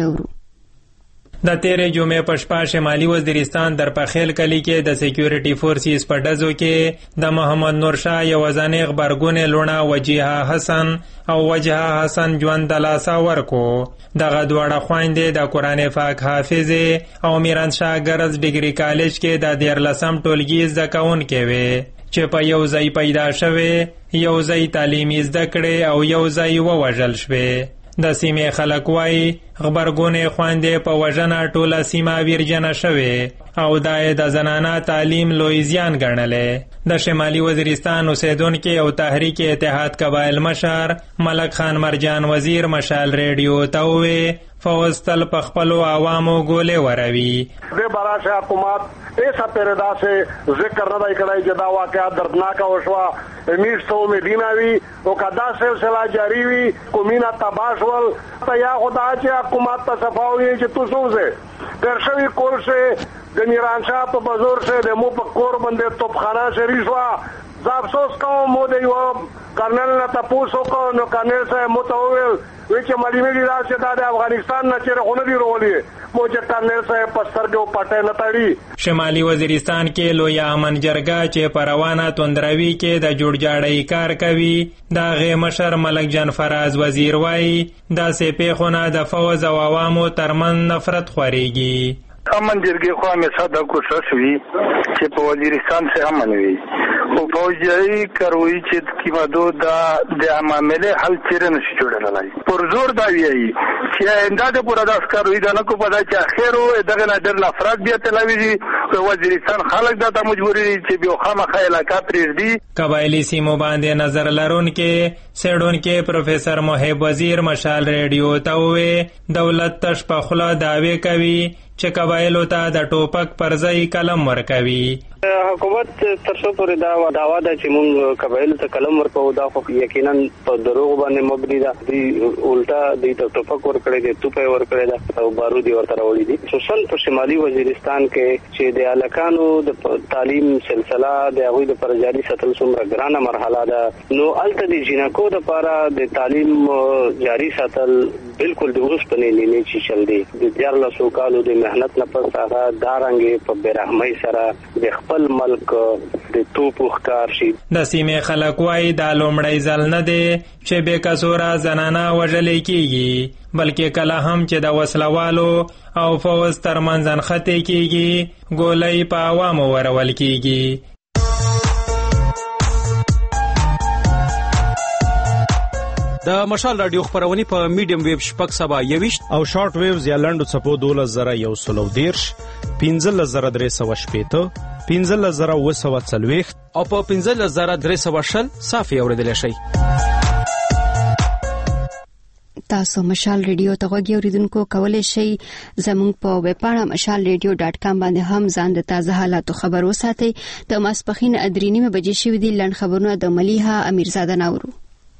Speaker 21: د تیرې جمعې په شپه شمالي وزیرستان در پخیل کلی کې د سکیورټي فورسز په ډزو کې د محمد نور شاه یو ځانې خبرګونې لونه وجیها حسن او وجها حسن ژوند د لاسه ورکو. دغه دواړه خویندې د قرآن پاک حافظې او میرانشاه ګرلز ډیګري کالج کې د 14 ټولګي زده کوونکې وې چې په یو ځای پیدا شوې یو ځای تعلیمي زده کړې او یو ځای ووژل شوې. د سیمې خلک وایي خبرګونې خویندې په وژنه ټوله سیمه ویرجنه شوې او دا د زنانه تعلیم لوی زیان ګڼلی. د شمالي وزیرستان اوسیدونکي او تحریک اتحاد قبایل مشر ملک خان مرجان وزیر مشال ریډیو ته وویل فوز تل په خپلو عوامو ګولې وروي.
Speaker 4: د براشه حکومت ایسا پیردا سے ذکر نه دی کړی چې دا واقعا دردناک وشوه. میشتو مدیناوی او کدا سلسله جاری وی کومینا تباشول ته یا خدا چې حکومت ته صفاوی چې تاسو در شوی کورس د میرانشاه په بازار سے د مو په کور باندې توپخانه شریف وا. زه افسوس کوم مو د یو کرنل نه تاسو کو نو کرنل صاحب متوول چې معلومه دي چې د افغانستان نه چیرې خونه دی وروړي مو چې کرنل صاحب پستر جو پټه نه تړي.
Speaker 21: شمالي وزیرستان کې لوی امن جرګه چې پروانه توندروي کې د جوړجاړی کار کوي دا غي مشر ملک جان فراز وزیر وایي دا سه پیخونه د فوز او عوامو ترمن نفرت خوريږي.
Speaker 4: امن جرګې خو همیشه د کوشش وی چې په وزیرستان سے امن وي او فوجي کاروي چې کیمادو د عامله حل چیرې نشي جوړولای. پر زور دا وی چې انداده پورا د اسکاروي د نه کو پدا چې اخیرو دغه نه ډېر افراد بیا تلويزي په وزیرستان خلک دا مجبوري چې به خامخا علاقه پرېږدي.
Speaker 21: قبایلی سیمو باندې نظر لرونکي سیډونکي پروفیسور محب وزیر مشال ریډیو ته وویل دولت تش په خلا داوی کوي چې قبایلو ته د ټوپک پر ځای قلم ورکوي.
Speaker 22: حکومت تر څو پورې دا دعوا ده چې موږ قبایلو ته قلم ورکو دا خو یقینا په دروغ باندې مبني ده. دی الټا دی ته ټوپک ورکړي دي توپه ورکړي ده او بارود ورته راوړي دي. خصوصا په شمالي وزیرستان کې چې د الکانو د تعلیم سلسله د هغوی د پر جاري ساتل څومره ګرانه مرحله ده نو الته د جنکو د لپاره د تعلیم جاري ساتل بالکل د اوس په نه چي چل دي. د 14 کالو د محنت نه پس هغه دارنګ په بیرحمۍ سره د خپل ملک د توپو ښکار شي.
Speaker 21: د سیمې خلک وایي دا لومړی ځل نه دی چې بې کسوره زنانه وژلې کیږي بلکې کله هم چې د وسلوالو او فوز ترمنځ نښتې کیږي ګولۍ په عوامو ورول کیږي.
Speaker 3: د مشال رادیو خبرونه په میډیم ویو شپږ سبا 21
Speaker 12: او شارټ ویوز یا لنډو څپو 12110 15380 15040
Speaker 3: او په 15320 صافي اوریدل شي.
Speaker 1: تاسو مشال ریډیو ته غوږی اوریدونکو کولای شئ زموږ په ویب پاڼه mashalradio.com باندې هم ځان د تازه حالاتو خبر وساتئ. د ماسپخین 3:30 بجې شوې دي. لنډ خبرونه د ملیحه امیرزاده ناورو.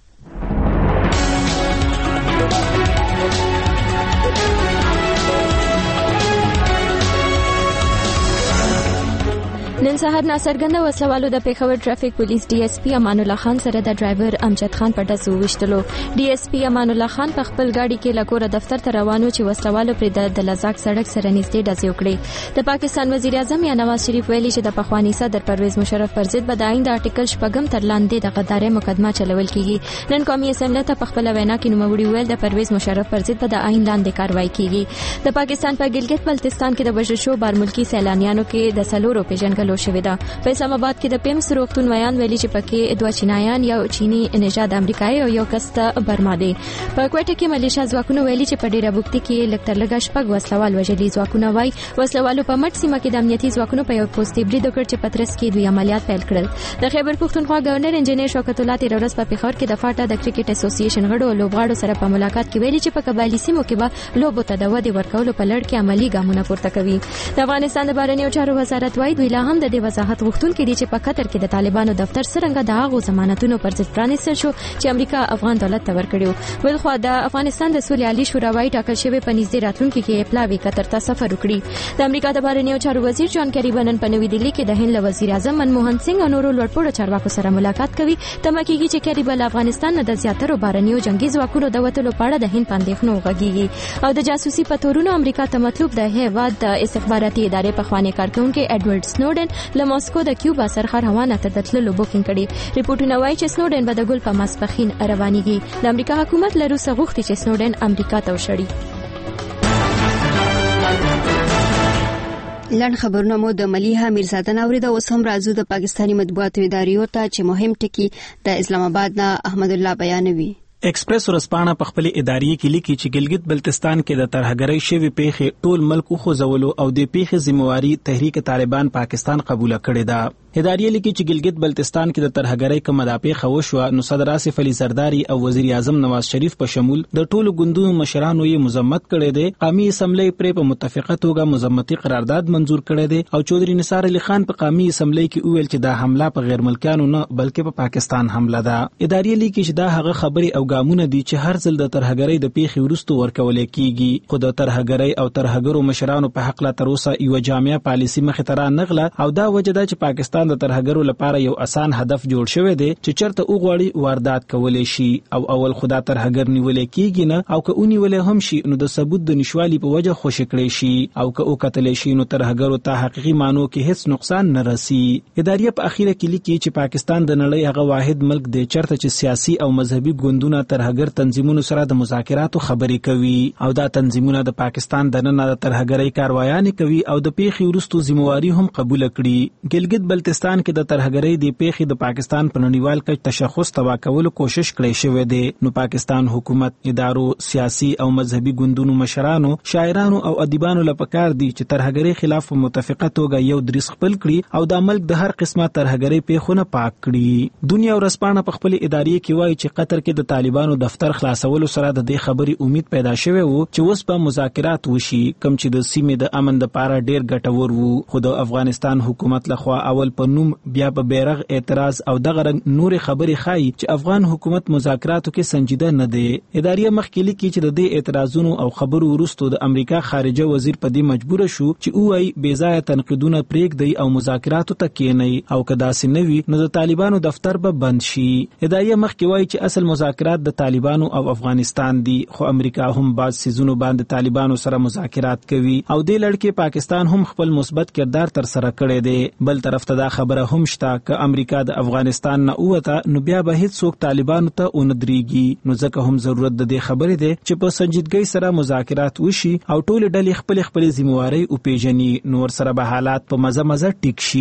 Speaker 2: نن سهار ناڅرګنده وسلوالو د پیښور ټرافیک پولیس ډي اس پی امان الله خان سره د ډرایور امجد خان په ډزو وشتلو. ډي اس پی امان الله خان په خپل گاډي کې لکوره دفتر ته روانو چې وسلوالو پر د لزاق سړک سره نږدې ډزې وکړې. د پاکستان وزیر اعظم یا نواز شریف ویلي چې د پخوانی صدر پرویز مشرف پر ضد به د آئین د آرټیکل 6 تر لاندې د غدارۍ مقدمه چلول کیږي. نن قومي اسمبلی ته په خپل وینا کې نوموړي ویل د پرویز مشرف پر ضد به د آئین لاندې کاروایی کیږي. د پاکستان په ګلګت بلتستان کې د وژل شو بارملکي سیلانیانو کې د سلورو پیژنګلو شوې ده. اسلام آباد کې د پیمس روغتون ویان ویلي چې پکې دوه چینایان یو چینی نژاد امریکایي او یو کس ته برما دی. په کوټه کې ملیشیا ځواکونو ویلي چې په ډیره بوکتي کې لکتر لګا شپږ وسلوال وژلي. ځواکونه وایي وسلوالو په مټ سیمه کې د امنیتي ځواکونو په یو پوسټي برید وکړ چې پترس کې دوی عملیات پیل کړل. د خیبر پښتونخوا گورنر انجنیر شوکت الله تیر ورځ په پیښور کې د فاټا د کرکټ اسوسییشن غړو او لوبغاړو سره په ملاقات کې ویلي چې په قبایلی سیمو کې به لوبو ته د ودې ورکولو په لړ کې عملی ګامونه پورته کوي. د افغانستان د بهرنیو چارو وزارت وایي دوی لا هم د دې وضاحت غوښتونکي دي چې په قطر کې د طالبانو دفتر څنګه د هغو ضمانتونو پر ضد پرانیستل شو چې امریکا افغان دولت ته ورکړیو. بل خو د افغانستان د سولې عالی شورا وايي ټاکل شوی په نږدې راتلونکي کې پلاوی قطر ته سفر وکړي. د امریکا د بهرنیو چارو وزیر جان کری بنن په نوې دلی کې د هند له وزیر اعظم منموهن سنگ او نورو لوړپوړو چارواکو سره ملاقات کوي. تمه کیږي چې کری بل افغانستان نه د زیاترو بهرنیو جنگي ځواکونو د وټلو په اړه د هند پاندېښنو غږیږي او د جاسوسي په تورونو امریکا ته مطلوب د هیواد د استخباراتي ادارې په خوانې کارکونکو ایډورډ سنوډن له ماسکو د کیوبا سرخر روانه ته د تللو بوکینګ کړي. ریپورتونه وایي چې سنوډن به د ګل په ماسپخین روانېږي. د امریکا حکومت له روسه غوښتي چې سنوډن امریکا ته وشړي.
Speaker 1: لنډ خبرونه مو د ملیحه امیرزاده ناوري د اوس هم راځو د پاکستاني مطبوعاتو ادارې ته چې مهم ټکی د اسلام آباد نه احمد الله بیانوي.
Speaker 12: ایکسپریس ورسپانه په خپل ادارې کې لیکي چې ګلګت بلتستان کې د ترهګرۍ شوی پیښې ټول ملک خو زولو او د پیښې ذمہواری تحریک طالبان پاکستان قبول کړې ده. ادارې لیکي چې ګلګت بلتستان کې د ترهګرۍ کوم مدافع وشو نو صدر آصف علي زرداری او وزیر اعظم نواز شریف په شمول د ټولو ګوندونو مشرانو یې مذمت کړي دي. قومي اسمبلی پرې په متفقه توګه مذمتي قرارداد منزور کړي دي او چودري نثار علي خان په قومي اسمبلی کې ویل چې دا حمله په غیر ملکیانو نه بلکې په پاکستان حمله ده. ادارې لیکي چې دا هغه خبري او ګامونه دي چې هر ځل د ترهګرۍ د پیښې وروسته ورکول کیږي. خو د ترهګرۍ او ترهګرو مشرانو په حق لا تر اوسه یو جامع پالیسی مخ ته را نغله او دا وجه ده چې پاکستان د ترهګرو لپاره یو اسان هدف جوړ شوی دی چې چرته وګړي واردات کولای شي او اول خدا ترهګر نیولې کیږي نه او که اونې ولې هم شي نو د ثبوت د نشوالي په وجه خوش کړي شي او که او قتل شي نو ترهګرو ته حقيقي مانو کې هیڅ نقصان نه رسي. ادارې په اخیره کې لیکي چې پاکستان د نړۍ هغه واحد ملک دی چرته چې سیاسي او مذهبي ګوندونه ترهګر تنظیمونو سره د مذاکراتو خبرې کوي او دا تنظیمونه د پاکستان د نن د ترهګرۍ کاروایانې کوي او د پیښې وروسته ذمہواری هم قبول کړي. ګلګت بلتستان کې د ترهګرۍ د پیښې د پاکستان په نړیوال کچ تشخص تبا کولو کوشش کړی شوی دی. نو پاکستان حکومت ادارو سیاسي او مذهبي ګوندونو مشرانو شاعرانو او ادیبانو لپاره دي چې ترهګرۍ خلاف په متفقه توګه یو دریس خپل کړي او د ملک د هر قسمه ترهګرۍ پیښونه پاک کړي. دنیا ورسپانه په خپل ادارې کې وایي چې قطر کې د طالبانو دفتر خلاصولو سره د دې خبرې امید پیدا شوه وو چې اوس په مذاکرات وشي کوم چې د سیمې د امن لپاره ډیر ګټور وو. خو د افغانستان حکومت لخوا اول په نوم بیا په بیرغ اعتراض او دغه نور خبرې خای چې افغان حکومت مذاکراتو کې سنجیده نه دی. ادارې مخکې لیکي چې د دې اعتراضونو او خبرو وروسته د امریکا خارجه وزیر په دې مجبور شو چې وایي بې ځایه تنقیدونه پرېږدي او مذاکراتو ته کېني او کدا سنوي نو د طالبانو دفتر به بند شي. ادارې مخکې وایي چې اصل مذاکرات د طالبانو او افغانستان دي خو امریکا هم باز سيزونو باندې طالبانو سره مذاکرات کوي او دې لړ کې پاکستان هم خپل مثبت کردار تر سره کړی دی. بل طرف ته دا خبره هم شته چې امریکا د افغانستان نه اوته نو بیا به هیڅ څوک طالبانو ته اوندريږي. نو ځکه هم ضرورت د دې خبرې دی چې په سنجیدګۍ سره مذاکرات وشي او ټول ډلې خپل ذمہواری او پیژني نور سره به حالات په مزه ټیک شي.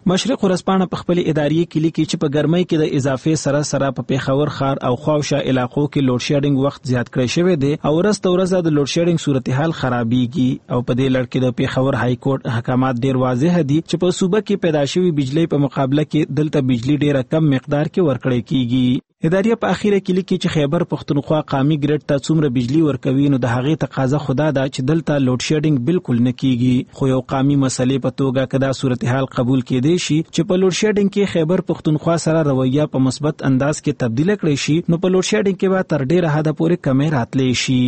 Speaker 12: مشرق ورځپاڼه په خپل اداري کې لیکي چې په ګرمۍ کې د اضافه سره په پیښور ښار او خواوشا علاقو کې لوډ شیډینګ وخت زیات کړی شوی دی او ورځ د لوډ شیډینګ صورتحال خرابېږي او په دې لړ کې د پیښور های کورټ احکامات ډیر واضح دي چې په صوبه کې پیدا شوی بجلی په مقابله کې دلته بجلی ډیره کم مقدار کې ورکړی کیږي. اداري په اخیره کې لیکي چې خیبر پښتونخوا قامي ګریډ ته څومره بجلی ورکوي نو د هغې تقاضا خدا ده چې دلته لوډ شیډینګ بالکل نه کیږي، خو یو قامي مسلې په توګه کدا صورتحال قبول کېدی شي چې په لوډ شیډینګ کې خیبر پښتونخوا سره رویه په مثبت انداز کې تبدیل کړي شي نو په لوډ شیډینګ کې به تر ډیره حده پورې کمې راتلې شي.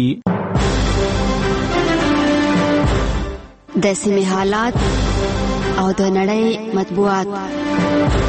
Speaker 1: د سیمې حالات او د نړۍ مطبوعات.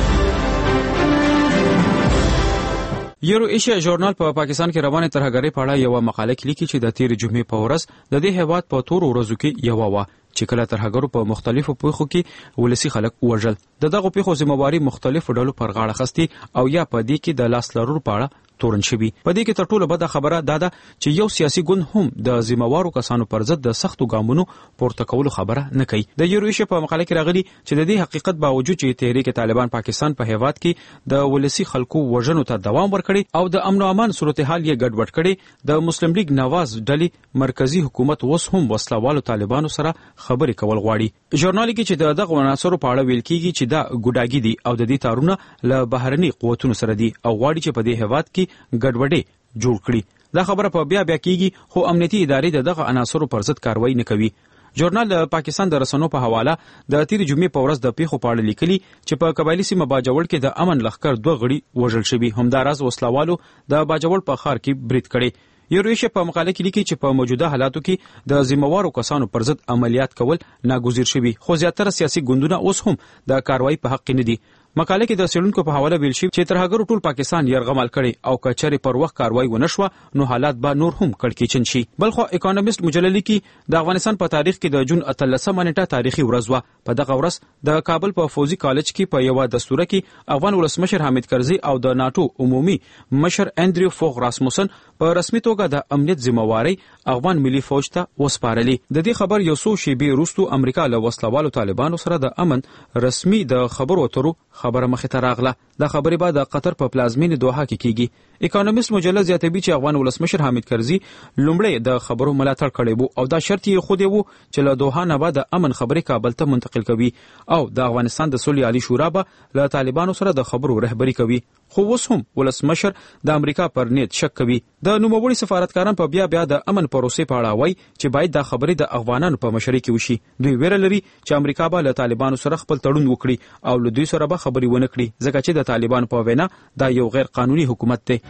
Speaker 3: یورو ایشیا ژورنال په پاکستان کې روانه ترهګرۍ په اړه یو مقاله کې لیکي چې د تیر جمعې په ورځ د دې هیواد په تور ورځو کې یو وا چې کله ترهګرو په مختلفو پیښو کې ولسی خلک وژل. دغه پیښو ذمہواری مختلفو ډلو پر غاړه خستي او یا په دې کې د لاس لرلو په اړه تورن شوی. په دې کې تر ټولو بده خبره دا ده چې یو سیاسي ګوند هم د ذمہوارو کسانو پر ضد د سختو ګامونو پورته کولو خبره نه کوي. د یورو ایشیا په مقاله کې راغلي چې د دې حقیقت باوجود چې تحریک طالبان پاکستان په هیواد کې د ولسی خلکو وژنو ته دوام ورکړي او د امن او امان صورتحال یې ګډوډ کړي، د مسلم لیگ نواز ډلې مرکزی حکومت اوس هم وسلوالو طالبانو سره خبرې کول غواړي. ژورنال کې چې دغه عناصرو په اړه ویل کیږي چې دا ګډاګي دي او د دې تارونه له بهرني قوتونو سره دي او غواړي چې په دې هیواد کې ګډوډي جوړ کړي. دا خبره په بیا کیږي خو امنیتي ادارې دغه عناصرو پر ضد کاروایی نه کوي. ژورنال د پاکستان د رسنیو په حواله د تیر جمعې په ورځ د پیښو په اړه لیکلي چې په قبایلی سیمه باجوړ کې د امن لښکر 2 غړي وژل شوي، همداراز وسلوالو د باجوړ په ښار کې برید کړي. یورویشیا په مقاله کې لیکي چې په موجوده حالاتو کې د ذمہوارو کسانو پر ضد عملیات کول ناګزیر شوي، خو زیاتره سیاسي ګوندونه اوس هم د کاروایی په حق نه دي. مقاله کې د څېړونکو په حواله ویل شوی چې ترهګرو ټول پاکستان یرغمل کړي او کچري پر وخت کاروایی ونه شوه نو حالات به نور هم کړکېچن شي. بلخو اکونومیست مجله لیکي د افغانستان په تاریخ کې د جون 13 نیټه تاریخي ورځ وه. په دغه ورځ د کابل په فوزي کالج کې په یو دستوره کې افغان ولسمشر حامد کرزي او د ناتو عمومي مشر اندریو فوغ راسموسن په رسمي توګه د امنیت ذمہواری افغان ملي فوج ته وسپارلي. د دې خبر یو څو شیبې وروسته امریکا له وسلوالو طالبانو سره د امن رسمي د خبرو اترو خبره مخې ته راغله. دا خبرې به د قطر په پلازمینه دوحه کې کیږي. اکونومیست مجله زیاتوي چې افغان ولسمشر حامد کرزي لومړی د خبرو ملاتړ کړی وو او دا شرط یې خو دی وو چې له دوحه نه بعد امن خبرې کابل ته منتقل کوي او د افغانستان د صلح عالی شورا به له طالبانو سره د خبرو رهبری کوي. خو اوس هم ولسمشر د امریکا پر نیت شک کوي. د نوموړي سفارتکاران په بیا د امن پروسې په اړه وایي چې باید دا خبرې د افغانانو په مشرۍ کې وشي. دوی ویره لري چې امریکا به له طالبانو سره خپل تړون وکړي او له دوی سره به خبرې ونه کړي ځکه چې د طالبانو په وینا دا یو غیر قانوني حکومت دی.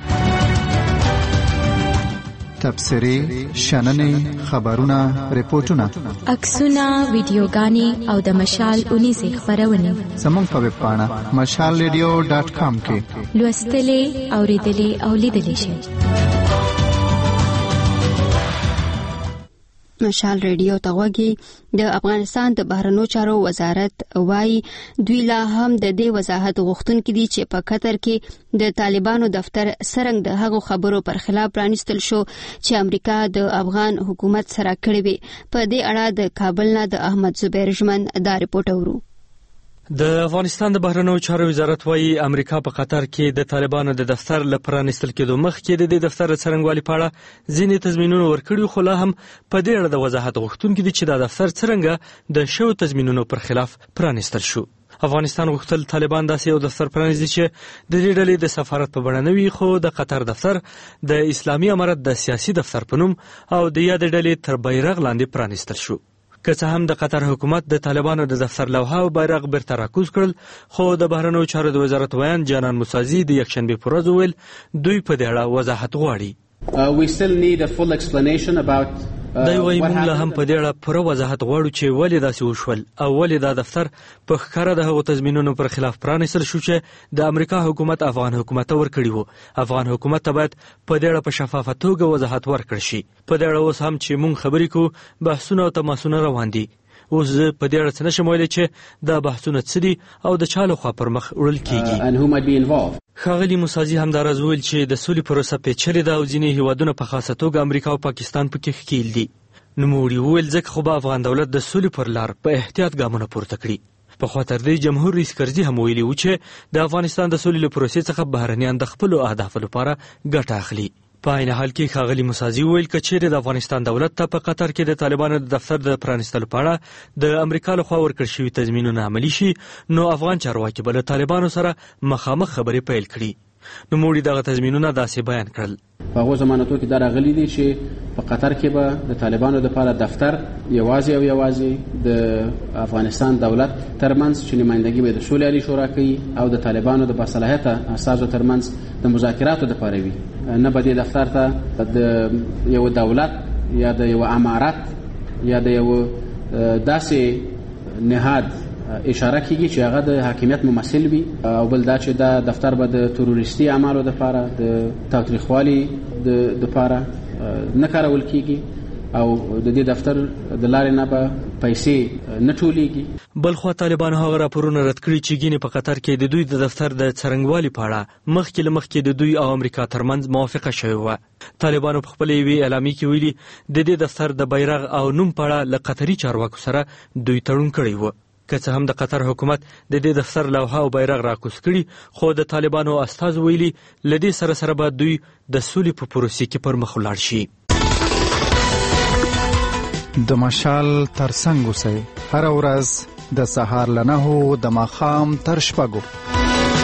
Speaker 18: تبصرې، شننې، خبرونه، ریپورتونه،
Speaker 2: عکسونه، ویډیوګانې او د مشال اونیزې خبرونه
Speaker 18: زموږ په ویب پاڼه mashalradio.com کې
Speaker 2: لوستلې، اوریدلې او لیدلې شئ.
Speaker 1: مشال ریډیو ته غوږی د افغانستان د بهرنیو چارو وزارت وايي دوی لا هم د دې وضاحت غوښتونکي دي چې په قطر کې د طالبانو دفتر څرنګه د هغو خبرو پر خلاف پرانیستل شو چې امریکا د افغان حکومت سره کړې وي. په دې اړه د کابل نه د احمد زبیر ژمن دا رپورټ اورو.
Speaker 7: د افغانستان د بهرنیو چارو وزارت وايي امریکا په قطر کې د طالبانو د دفتر لپاره پرانیستل کېدو مخکې د دې دفتر څرنګوالي په اړه ځینې تضمینونه ورکړي، خو لا هم په دې اړه د وضاحت غوښتونکي دي چې دا دفتر څرنګه د شویو تضمینونو پر خلاف پرانیستل شو. افغانستان غوښتل طالبان داسې یو دفتر پرانیزي چې د دې ډلې د سفارت په بڼه نه وي، خو د قطر دفتر د اسلامي امارت د سیاسي دفتر په نوم او د یاد ډلې تر بیرغ لاندې پرانیستل شو. که څه هم د قطر حکومت د طالبانو د دفتر لوحه او بیرغ بیرته راکوز کړل، خو د بهرنیو چارو د وزارت ویان جانان موسازي د یکشنبې په ورځ وویل دوی په دې اړه وضاحت غواړي. دا وایي موږ له هم په دې اړه پوره وضاحت غواړو چې ولې داسې وشول او ولې دا دفتر په ښکاره د هغو تضمینونو پر خلاف پرانیستل شو چې د امریکا حکومت افغان حکومت ته ورکړي وو. افغان حکومت ته باید په دې اړه په شفافه توګه وضاحت ورکړل شي. په دې اړه اوس هم چې موږ خبرې کوو بحثونه او تماسونه روان دي. اوس په دې اړه څه نشم ویلی چې دا بحثونه څه دي او د چا لخوا پر مخ وړل کیږي. ښاغلي موسازي همداراز وویل چې د سولې پروسه پیچلې ده او ځینې هیوادونه په خاصه توګه امریکا او پاکستان پکې ښکیل دي. نوموړي وویل ځکه خو به افغان دولت د سولې پر لار په احتیاط ګامونه پورته کړي. په خاطر د جمهور رئیس کرزي هم ویلي و چې د افغانستان د سولې له پروسې څخه بهرنیان د خپل اهدافو لپاره ګټه اخلي. په عین حال کې ښاغلي موسازي ویل کچېرې د افغانستان دولت ته په قطر کې د طالبانو د دفتر د پرانیستلو په اړه د امریکا لخوا ورکړل شوي تضمینونه عملي شي نو افغان چارواکي به له طالبانو سره مخامخ خبرې پیل کړي. نو موږ دغه تضمینونه داسې بیان کړل.
Speaker 5: په هغو ضمانتو کې دا راغلي دي چې په قطر کې به د طالبانو لپاره دفتر یوازې او یوازې د افغانستان دولت ترمنځ چې نمایندګي به د سولې عالي شورا کوي او د طالبانو د باصلاحیته اساسو ترمنځ د مذاکراتو لپاره وي. نه به دې دفتر ته د یو دولت یا د یو امارت یا د یو داسې نهاد اشاره کیږي چې هغه د حاکمیت ممثل وي او بل دا چې دا دفتر به د تروریستي اعمالو لپاره د تاوتریخوالي لپاره نه کارول کیږي او د دې دفتر د لارې نه به پیسې نه ټولیږي.
Speaker 7: بلخوا طالبانو هغه راپورونه رد کړي چې ګینې په قطر کې د دوی د دفتر د څرنګوالي په اړه مخکې له مخکې د دوی او امریکا ترمنځ موافقه شوې وه. طالبانو په خپل یوې اعلامیې کې ویلي د دې دفتر د بیرغ او نوم په اړه له قطري چارواکو سره دوی تړون کړی و. که څه هم د قطر حکومت د دې دفتر لوحه او بیرغ راکوز کړي خو د طالبانو استازو ویلي له دې سره سره به دوی د سولې په پروسې کې پر مخ ولاړ شي.
Speaker 18: د مشال ترڅنګ اوسئ هر ورځ د سهار له 9 د ماښام تر 6.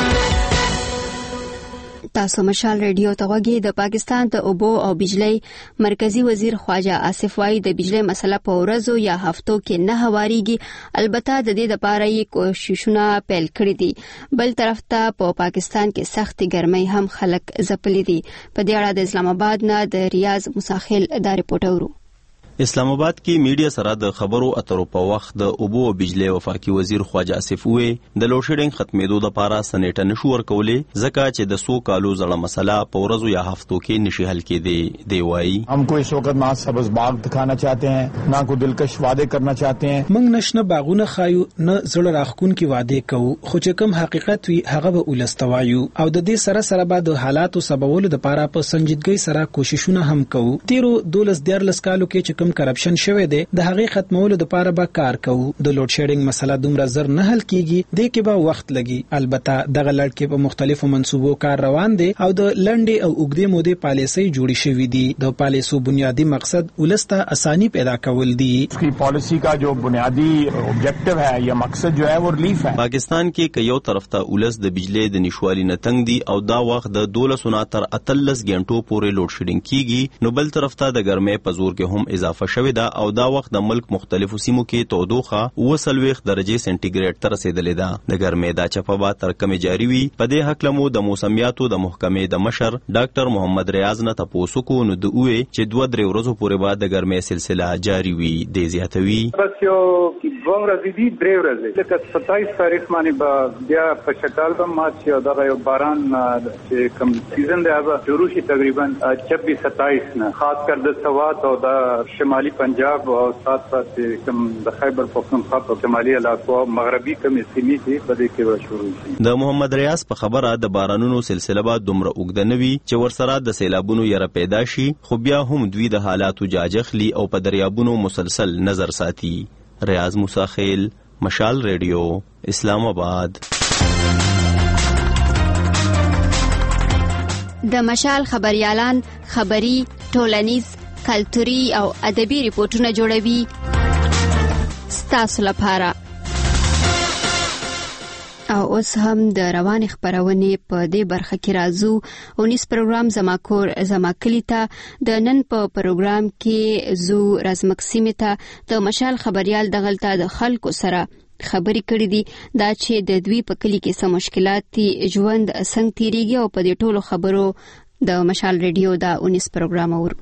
Speaker 1: تاسو مشال ریډیو ته غوږی. د پاکستان د اوبو او بجلی مرکزی وزیر خواجه آصف وايي د بجلی مسله په ورځو یا هفتو کې نه هواریږي. البته د دې لپاره یې کوششونه پیل کړي دي. بل طرف ته په پاکستان کې سخت ګرمۍ هم خلک ځپلي دي. په دې اړه د اسلام آباد نه د ریاض مساخیل دا رپورټ اورو.
Speaker 14: اسلام آباد کې میډیا سره د خبرو اترو په وخت د اوبو او بجلی وفاقي وزیر خواجه آصف وی د لوډ شیډینګ ختمېدو لپاره سنټه نشو ورکولې ځکه چې د 100 کالو زړه مسله په ورځو یا هفتو کې نشي حل کېدی. دی وایي
Speaker 6: हम को इस वक्त ना सब्ज बाग दिखाना चाहते हैं ना कोई दिलकश वादे करना चाहते हैं.
Speaker 12: موږ نشنه باغونه خایو نه زړه راخکون کې واده کوو خو چې کوم حقیقت وي هغه به ولستوایو او د دې سره سره به د حالاتو سببولو لپاره په سنجیدګۍ سره کوششونه هم کوو. تیرو 12 کالو کې چې کوم کرپشن شوی دی د هغې ختمولو لپاره به کار کوو. د لوډ شیډینګ مسله دومره زر نه حل کیږي دې کې به وخت لګي. البته دغه لړ کې په مختلفو منصوبو کار روان دی او د لنډې او اوږدې مودې پالیسۍ جوړې شوې دي. د پالیسو بنیادی مقصد ولسته اسانی پیدا کول دي.
Speaker 6: उसकी पॉलिसी का जो बुनियादी ऑब्जेक्टिव है या मकसद जो है वो रिलीफ है.
Speaker 14: پاکستان کې یو طرف ته ولس د بجلی د نشوالي نه تنګ دي او دا وخت د 12 تر 13 غنټو پورې لوډ شیډینګ کیږي نو بل طرف ته د ګرمۍ په زور کې هم اضافه شوې ده او دا وخت د ملک مختلفو سیمو کې تودوخه 40 درجه سنټیګریډ ته رسیدلې ده. د ګرمۍ دا چپه به تر کمې جاری وي. په دې حق لمو د موسمیاتو د محکمې د مشر ډاکټر محمد ریاض نه تاسو کو نو د اوه چې 2-3 ورځې پورې بعد د ګرمۍ سلسله جاری وي. د زیاتوي
Speaker 23: بس یو 2 ورځې دي 3 ورځې لکه 27 تاریخ باندې به بیا په شکل به مات شي دا یو باران چې کوم سیزن دی هغه شروع شي تقریبا 26-27 نه خاص کر د سوات او د شمالي پنجاب او سات سات کوم د خیبر پختونخوا په شمالي علاقو مغربي کوم سیمې دي په دې کې به شروع شي.
Speaker 14: د محمد ریاض په خبره د بارانونو سلسله به دومره اوږده نه وي چې ورسره د سیلابونو یره پیدا شي خو بیا هم دوی د حالاتو جاجخلی او په دریابونو مسلسل نظر ساتي. ریاض مساخیل مشال ریډیو اسلام آباد.
Speaker 1: د مشال خبريالان خبري ټولنیز کلتوري او ادبي ریپورتونه جوړوي ستاسو لپاره. او اوس هم د روان خبرونه په دې برخه کې راځو. 19 پروګرام زماکور زماکلی ته د نن په پروګرام کې زو رازمکسیمه ته د مشال خبريال دغلطه د خلکو سره خبري کړې دي دا چې د دوی په کلی کې څه مشکلات دي ژوند څنګه تیریږي او په دې ټولو خبرو د مشال ریډیو دا 19 پروګرام اورو.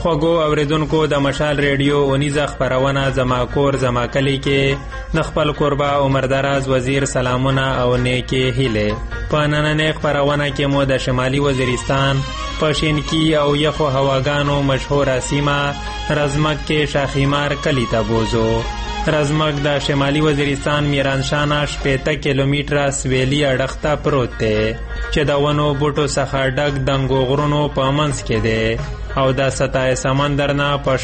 Speaker 21: خوږو اوریدونکو د مشال ریډیو اونیزه خپرونه زما کور زما کلی کې د خپل قربا عمر دراز وزیر سلامونه او نیکی هیله په نننۍ خپرونه کې مو د شمالي وزیرستان په شینکی او یخو هواګانو مشهوره سیمه رزمک کې شاخیمار کلی ته بوزو. رزمک د شمالي وزیرستان میرانشانه 80 کیلومتره سویلي اړخ ته پروت دی چې د ونو بوټو څخه ډک دنګو غرونو په منځ کې دی او د سطح سمندر نه په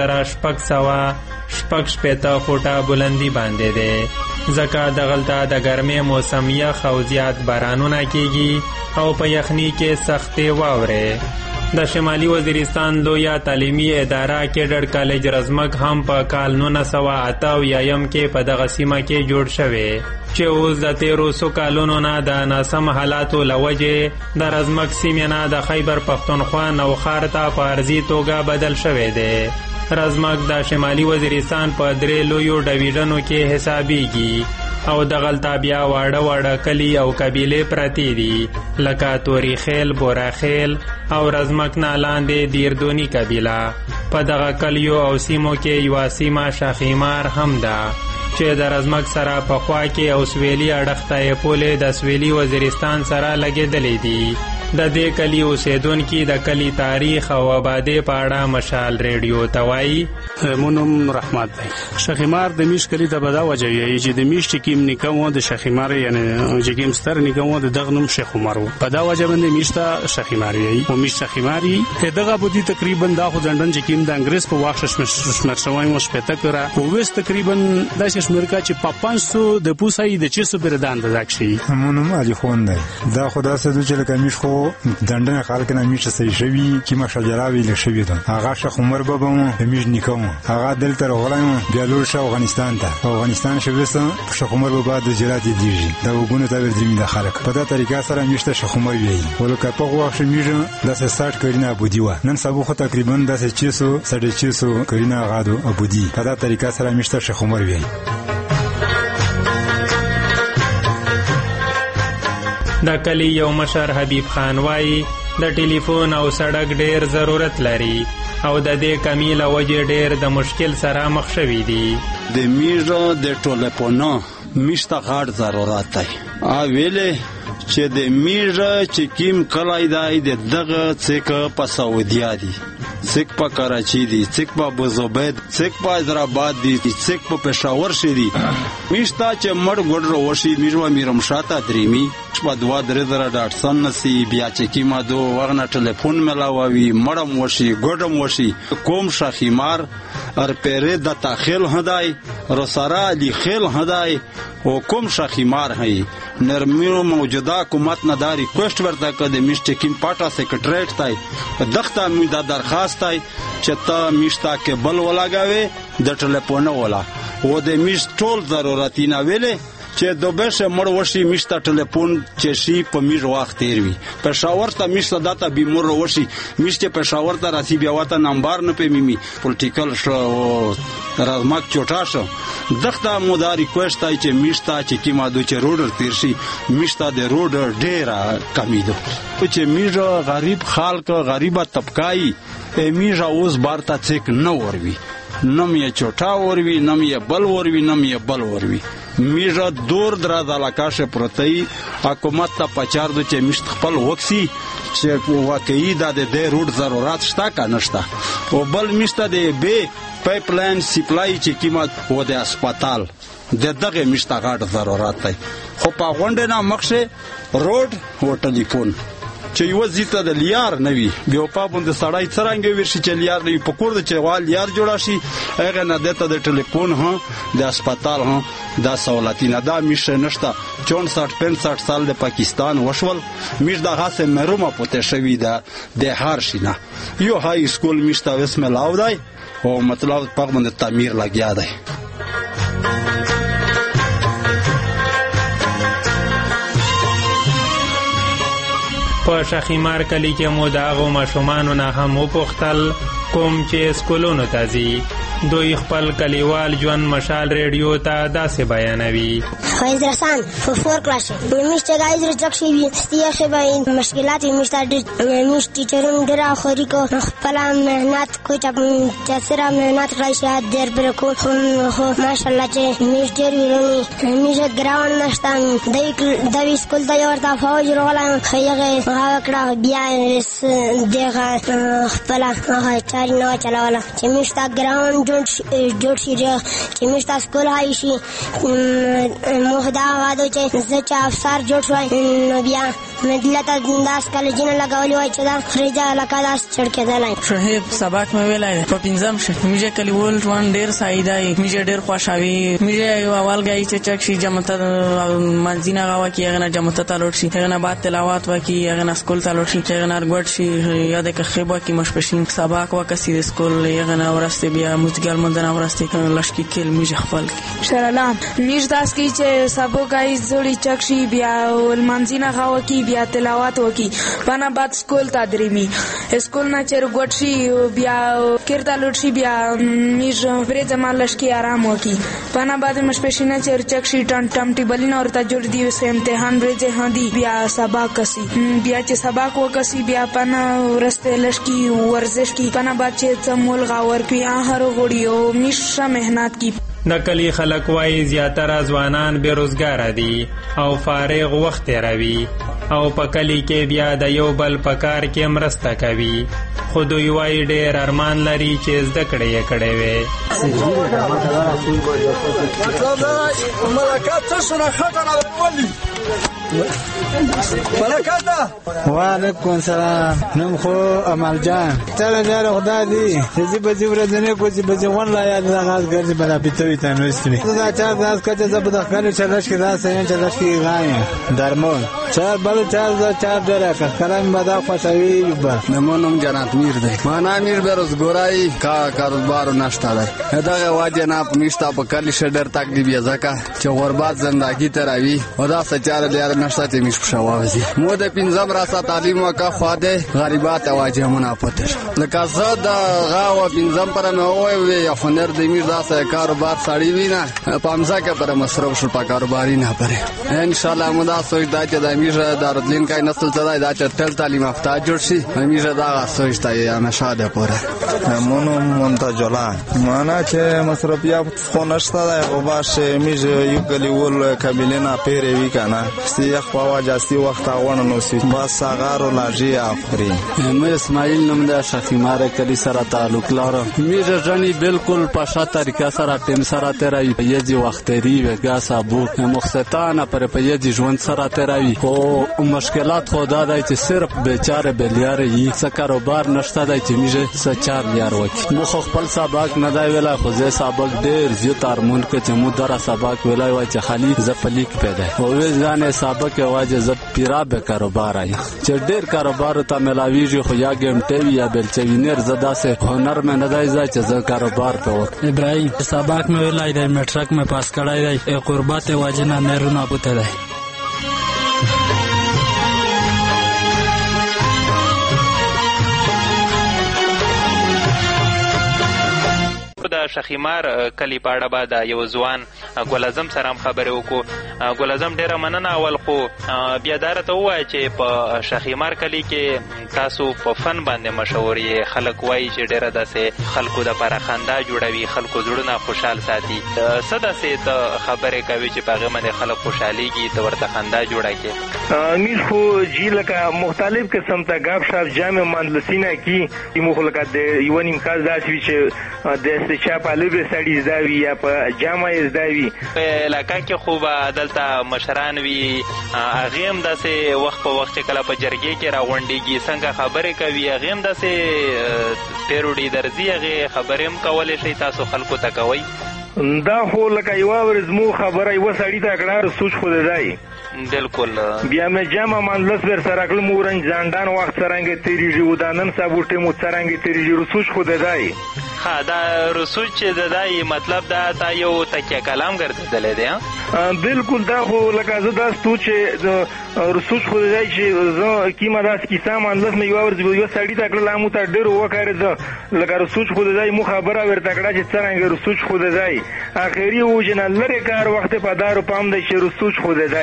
Speaker 21: 6,650 فوټه بلندی باندې دی ځکه دغلته د ګرمۍ موسم یخ او زیات بارانونه کیږي او په یخني کې سختې واورې. د شمالي وزیرستان لویه تعلیمي اداره کیډر کالج رزمک هم په کال 1988 کې په دغه سیمه کې جوړ شوی چې اوس د 1300 کالونو نه د ناسم حالاتو لوجې د رزمک سیمه نه د خیبر پختونخوا نوښار ته په ارضي توګه بدل شوی دی. رزمک د شمالي وزیرستان په 3 لویو ډویژنو کې حسابیږي او دغلته بیا واړه واړه کلی او قبیلې پراتی دي لکه توري خیل، بورا خیل او رزمک نه لاندې دیردونی قبیله. په دغه کلیو او سیمو کې یوه سیمه شاخیمار هم ده چې د رزمک سره په خوا کې او سویلي اړخ ته یې پولې د سویلي وزیرستان سره لګېدلې دي. د دې کلی اوسیدونکي د کلی تاریخ او آبادۍ په اړه مشال ریډیو ته وایي.
Speaker 8: مونم رحمت دی. شاخیمار د میش کلی ته به دا وجه وایي چې د میش چې کیم نیکه و د شاخیمار یعنی چې کیم ستر نیکه و د دغه نوم شیخ عمر و په دا وجه باندې میش ته شاخیمار وایي او میش شاخیماري دغه بودی تقریبا دا خو ځندن چې کیم د انګریز په واخ شمیر شوی مو شپته کړه او وس تقریبا د شمیر کا چې په 500 د پوسای د 600 بردان د ځکشي.
Speaker 9: مونم علي خون دی. دا خدا سره چې لکه میش خو دندنه خلک نه میشه سي شوی کی ما شجراوی له شوی ده هغه شیخ عمر بابا مو میش نیکوم هغه دلته راغلایم بیا لور شو افغانستان ته افغانستان شوسته شیخ عمر بابا د جرات دیږي دا وګونه ته ورځي د خلک په دا طریقه سره میشته شیخ عمر وی ولکه په واخ میشه د 60 کرینا ابودی و نن سبو خو تقریبا د 600 کرینا غادو ابودی په دا طریقه سره میشته شیخ عمر وی.
Speaker 21: د کلی یو مشر حبیب خان وایي د ټلیفون او سړک ډیر ضرورت لري او د دې کمی له وجې ډیر د مشکل سره مخ شوي دي.
Speaker 11: د میرو د ټلیفون میشته غاړ ضرورت دی ویلې چې د میرو چې کیم کلای دی د دغه څخه په سعودیا دی څک په کراچي دي څک په ابوظبي څک په حیدرآباد دي څک په پېښور شي دي میشته چې مړ ګډ وروشي میرو میرم شاته دریمي په 2-3 زره ډاټسن نسی بیا چې کیما دو وغنه ټلیفون ملاوي مړم وشي ګډم وشي کوم شاخیمار ار پیره د تاخیل هداي رسرا علی خیل هداي او کوم شاخیمار هي نرمیو موجوده حکومت نه دا ریکوست ورته کړه میشته کیم پاټا سیکریټریټ تای دغه می دا درخواست تای چې تا میشته کې بل ولاګاوي د ټلیفون ولا و د میش ټول ضرورتي نه ویلې چې دوبشه مړ وشي میشته ټلیفون چې شي په میژ وخت تیر وي پېښور ته میشته داته بیمور وشي میشته پېښور ته راسي بیا وته نمبر نه پېمي پولیټیکل شو رزمک چوټا شو دغه مودا ریکوست ای چې میشته چې کیما دو چې روډر تیر شي میشته د روډر ډیره کمی ده چې میژ غریب خلک غریبه طبقای میژ اوس بارته څک نه وروي نم یې چوټا وروي نم یې بل وروي نم یې بل وروي میژه دور دراز علاقه پرتای حکومت ته پچار دو چې مشت خپل وکسي چې واقعي د دې روډ ضرورت شته کا نشته او بل مشته د بي پایپ لاین سپلای چې قیمت و د هسپتال د دغه مشته غاټ ضرورت دی خو په غونډه نه مخشه روډ او ټلیفون چې یو زیته د لیار نوي بیا په بند سړای څنګه ورشي چې لیار نوي پکور د چوال لیار جوړا شي هغه نه دته د ټلیفون ها د هسپتال ها دا سہولتونه دا میشه نشته 64-65 سال د پاکستان وشول میش د غاسه مرومه پته شوی د هر شینه یو های سکول میشته اسم لاو دی او مطلب په باندې تعمیر لګیا دی.
Speaker 21: په شاخیمار کلی کې مو د هغو ماشومانو نه هم وپوښتل کوم چې سکولونو ته ځي دوی خپل کلیوال ژوند مشال ریډیو ته داسې بیانوي.
Speaker 10: فایز رسان فور کلاس میشته گایز رچک شي استیخه به مشکلات میشته میش ټیچرون ډیر اخري کو خپل مهنت کو چې سره مهنت راځي ډیر پر کو خو ماشاءالله چې میش ډیر ویلونی میش ګراوند نشته د سکول ته ورته فوج روغلا خیغه هاکړه بیا دغه خپل چاري نو چلاواله چې میشته ګراوند جوړ شي چې میشته سکول هاي شي موخدا وادو چې زچ افسر جوړ شوی نو بیا مدلت انداز کالجونه لګولې وای چې دا خریجه لکه داس چړکېدلای.
Speaker 13: شهیب سبق مې ویلای په پنځم شې میجه کلیوال ژوند ډیر سایدای میجه ډیر خوشاوي میجه یو اول غي چې چک شي جمعته منځینه غوا کې هغه جمعته تلوټ شي هغه بعد تلاوت وکي هغه سکول تلوټ شي هغه نارګوټ شي یاد کې خيبه کې مشپشین سبق وکسي سکول هغه ورسته بیا مزګل مندنه ورسته کله لشکې کل میجه خپل
Speaker 15: شرالام میج داس کې چې سبق غي زړی چک شي بیا منځینه غوا کې بیا تلاوت وکي بنا بعد سکول ته درېمي سکول نه چر ګوټ شي بیا کېرته لوټ شي بیا میج پرې ځما لشکې آرام وکي بنا بعد مشپشینه چر چک شي ټم ټیبلینه ورته جوړ دی وسه امتحان ورځه هندي بیا سبق کسي بیا چې سبق وکسي بیا پنا ورسته لشکې ورزش کی بنا بعد چې څمول غاور کی هر غوړیو میشه مهنت کی.
Speaker 21: د کلی خلک وایي زیاتره ځوانان بیروزګاره دي او فارغ وخت تیروي او په کلی کې بیا د یو بل په کار کې مرسته کوي خو دوی وایي ډېر ارمان لري چې زده کړې یې کړې وي.
Speaker 24: وعلیکم السلام. نوم خو امال جان تعالی جان خدای دی چې بځي ورځنه کو چې بځي ون لا یاد راغاز ګرځي بلا پیټوي ته نوستنی دا چا داس کته زبر خلک چلش کې دا سین چلش کې غایا درمون چار بل چار دره کلام مدا خوشوي یوبر.
Speaker 25: نمونم جنات میر دی معنا میر بیروزګورای کا کاروبار نشته ده دا واجه نه پمیشتا په کلی شډر تکلیف یې ځکه چې غربت زندگی تراوی او دا سچاره لري نشته چې مش پښاوازي مو د پنځم راسه تعلیم وکا خواده غریبات واجه منافتش لکه زه د غاو پنځم پر مې وې یا فنر د میر داسه کاروبار سړی وینا پامزا کې پر مصرف شو په کاروباري نه پره ان شاء الله مودا سوچ دا چې د میر دارالدین کای نسل ته دا چې تل تعلیم یافته جوړ شي میر دا سوچ ته یا نشاده پره
Speaker 26: مونږ منتجلان معنا چې مصرفیات خو نشته دا او باشه میر یو کلیول کابلینا پیری وی کنه سیخ په واجاستی وخت غوڼه نو سی با ساغارو لاجی افری.
Speaker 25: مې اسماعیل نوم د شخیماره کلی سره تعلق لرم. میر ژنی بالکل په شاته طریقه سره ټیم سره تیرای په یزي وخت ری وګا صابو مخصتانه پر په یزي ژوند سره تیرای او مشکلات خو دا دی چې صرف بیچاره بلیاره یې څه کاروبار نشته دی چې میجه سچار لیار وکي مخ خپل سبق نه دی ویلا خو زه سبق ډیر زیات ارمون کې چې مو در سبق ویلای وای چې خالی زپلیک پیدا او ځانه سبق واجه ز پیرا به کاروبار ای چې ډیر کاروبار ته ملاویږي خو یا ګیم ټي یا بلچوینر زدا سه هنر مې نه دی چې ز کاروبار په
Speaker 27: ابراهیم سبق مې ویلای دی میټرک مې پاس کړای دی قربت واجه نه نرونه بوته دی.
Speaker 21: د شخیمار کلی پاړه بعد یو ځوان ګل اعظم سره خبرې وکړو. ګل اعظم ډیره مننه اول خو بیا دارته وای چې په شخیمار کلی کې تاسو په فن باندې مشهور یې خلک وایي چې ډیره داسې خلکو د لپاره خندا جوړوي خلکو زړونه خوشحال ساتي څه داسې ته خبرې کوي چې په هغه باندې خلک خوشحالېږي ته ورته خندا جوړه کړي.
Speaker 22: میر خو جی لکه مختلف قسم ته ګپ شپ جامع مجلسینه کی مخ لکه د یو نیم کال داسې چې د چا په لوبه سړی زداوی یا په جامع زداوی
Speaker 21: په علاقه کې خو به دلته مشران وي هغه هم داسې وخت په وخت کله په جرګې کې راغونډېږي څنګه خبرې کوي هغه هم داسې پیروډي درځي هغه خبرې هم کولی شئ تاسو خلکو ته کوئ.
Speaker 22: دا خو لکه یوه ورځ مو خبره یوه سړي ته کړه سوچ خو دی
Speaker 21: بالکل
Speaker 22: بیا مې جامع مجلس ور سره کړل مورنج ځانډان وخت څرنګه تیریږي او دا نن سبا ټیمو څرنګه تیریږي رسوچ خو دی
Speaker 21: ها دا رسوچ چې دی مطلب دا تا یو تکیه کلام ګرځېدلی دی
Speaker 2: بالکل دا خو لکه زه داسې چې رسوچ خو دی چې زه کیمه داسې کیسه مانلس مې یوه ورځ یوه سړي ته کړله مو ته ډېر وکارېده لکه رسوچ خو دی مو خبره ورته کړه چې څرنګه رسوچ خو دی اخري و چې نه لرې کار وخت په دارو پام دی چې رسوچ خو دی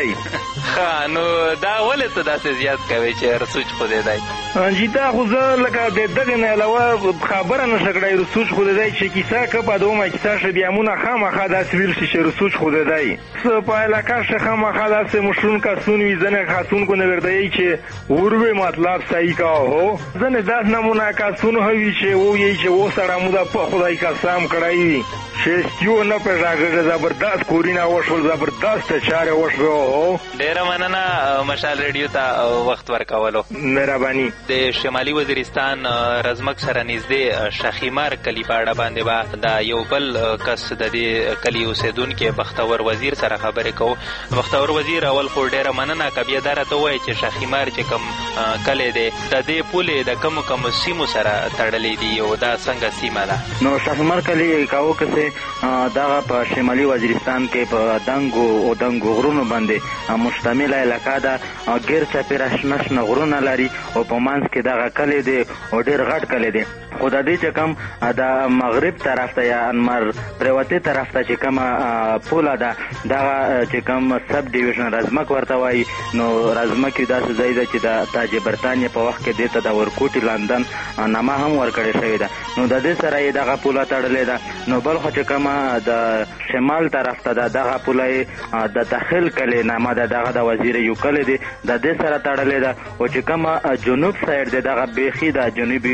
Speaker 3: نو دا ولې ته داسې زیات کوي چې رسوچ خو دی
Speaker 2: جی دا خو زه لکه د دغې نه علاوه خبره نشه کړی رسوچ خو دی چې کیسه که په دومه کیسه شه بیا مونه خامخا داسې ویل شي چې رسوچ خو دی څه په علاقه شه خامخا داسې مشرون کسون وي ځنې خاتون کو نه ورته یي چې وروې مطلب صحیح کا هو ځنې داس نمونه کسون هوي چې وایي چې و سړی مو دا په خدای قسم کړی وي شستیو نه په راګه زبردست کورینا وشول زبردست چاره وشو.
Speaker 3: ډیره مننه مشال ریډیو ته وخت ورکولو.
Speaker 2: مهرباني.
Speaker 3: د شمالي وزیرستان رزمک سره نږدې شخیمار کلی په اړه باندې با دا یو بل کس د دې کلی اوسیدونکو بختور وزیر سره خبرې کوو. بختور وزیر اول خو ډیره مننه کبیا درته وایي چې شخیمار چې کوم کلی دی د دې پولې د کوم سیمو سره تړلې دي او دا څنګه سیمه ده؟
Speaker 4: نو شخیمار کلی کاوه کسه دغه په شمالي وزیرستان کې په دنګو غرونو باندې مشتمل علاقه ده. غیر چاپیره شنه شنه غرونه لري او په منځ کې دغه کلی دی او ډېر غټ کلی دی. خو د دې چې کوم د مغرب طرف ته یا انمار پریوتې طرف ته چې کومه پوله ده دغه چې کوم سب ډیویژن رزمک ورته وایي. نو رزمک داسې ځای ده چې د تاج برتانیې په وخت کې دې ته د ورکوټي لندن نامه هم ورکړې شوې ده. نو د دې سره یې دغه پوله تړلې ده. نو بل خو چې کومه د شمال طرف ته دغه پوله د تخیل کلی نامه ده دغه د وزیر یو کلی دی د دې سره تړلې ده. او چې کومه جنوب سایډ دی دغه بیخي د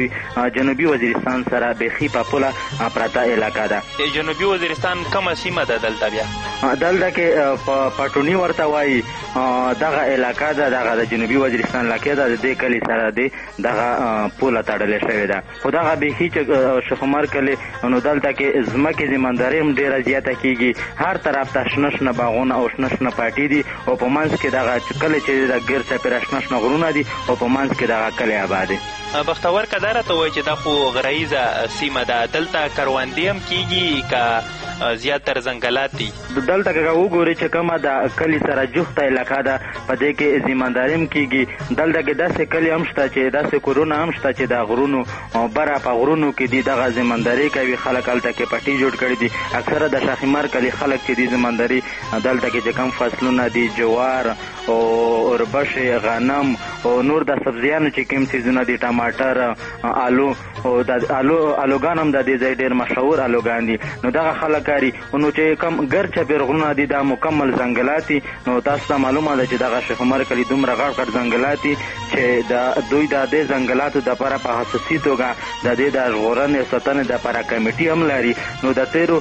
Speaker 4: جنوبي وزیرستان سره بیخي په پوله پرته علاقه ده.
Speaker 3: جنوبي وزیرستان کومه سیمه ده دلته بیا؟
Speaker 4: دلته کې پټونی ورته وایي دغه علاقه ده دغه د جنوبي وزیرستان علاقه ده. د دې کلی سره دی دغه پوله تړلې شوې ده. خو دغه بیخي چې شخمار کلی نو دلته کې ځمکې زمینداري هم ډېره زیاته کېږي. هر طرف ته شنه شنه باغونه او شنه شنه پاټي دي او په منځ کې دغه کلی چې د ګیر چاپېره شنه شنه غرونه دي او په منځ کې دغه کلی آباد دی.
Speaker 3: بختور که دا راته وایي چې دا خو غرایزه سیمه ده دلته کروندې هم کېږي که زیاتره ځنګلات دي؟
Speaker 4: دلته که وګورئ چې کومه د کلي سره جوخته علاقه ده په دې کې زمینداري هم کېږي. دلته کې داسې کلي هم شته چې داسې کورونه هم شته چې د غرونو بره په غرونو کې دي دغه زمینداري کوي. خلک هلته کې پټي جوړ کړي دي. اکثره د شاخیمار کلي خلک چې دي زمینداري دلته کې چې کوم فصلونه دي جوار او اوربشې غنم او نور د سبزیانو چې کوم څیزونه دي ټماټر آلو او د آلوګان هم د دې ځای ډېر مشهور آلوګان دي. نو دغه خلک کاري نو چې کم ګر چاپېر غرونه دي دا مکمل ځنګلات دي. نو تاسو ته معلومه ده چې دغه شیخ عمر کلي دومره غټ غټ ځنګلات دي چې د دوی د دې ځنګلاتو دپاره په خصوصي توګه د دې د ژغورنې او ساتنې دپاره کمیټي هم لري. نو د تېرو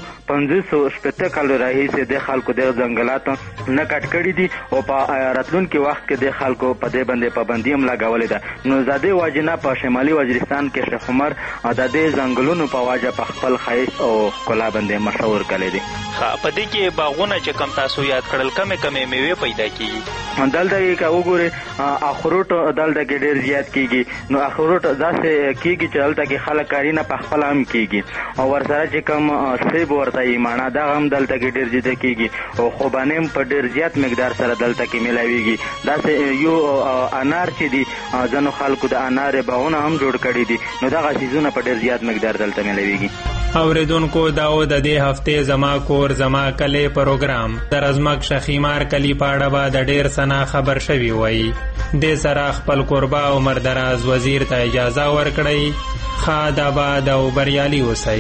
Speaker 4: 560 کالو راهیسې د خلکو د ځنګلات نه کټ کړي دي او په راتلونکي وخت کې د خلکو په دې باندې پابندي هم لګولې ده. نو د دې وجې نه په شمالي وزیرستان کې شیخ عمر د دې ځنګلونو په وجه په خپل ښایست او ښکلا باندې مشهور کلی دی.
Speaker 3: په دې کې باغونه چې کم تاسو یاد کړل کمې میوې پیدا کېږي؟
Speaker 4: دلته کې که وګورئ اخروټ دلته کې ډېر زیات کېږي. نو اخروټ داسې کېږي چې دلته کې خلک کاري نه په خپله هم کېږي او ورسره چې کوم سیب ورته یي ماڼه دغه هم دلته کې ډېر زیاته کېږي او خوبانې هم په ډېر زیات مقدار سره دلته کې میلاویږي. داسې یو انار چې دي ځینو خلکو د انار باغونه هم جوړ کړي دي. نو دغه څیزونه په ډېر زیات مقدار دلته میلاویږي.
Speaker 21: اوریدونکو دا و د دې هفته زما کور زما کلی پروګرام د رزمک شخیمار کلی په اړه به د ډېر څه نه خبر شوي وایي. دې سره خپل کوربه عمر دراز وزیر ته اجازه ورکړئ. ښاد آباد او بریالي اوسئ.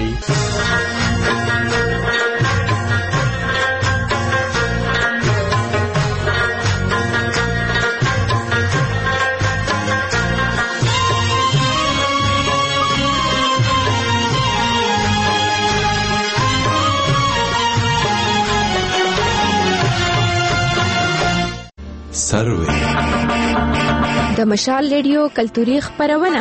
Speaker 16: د مشال ریډیو کلتوري خبرونه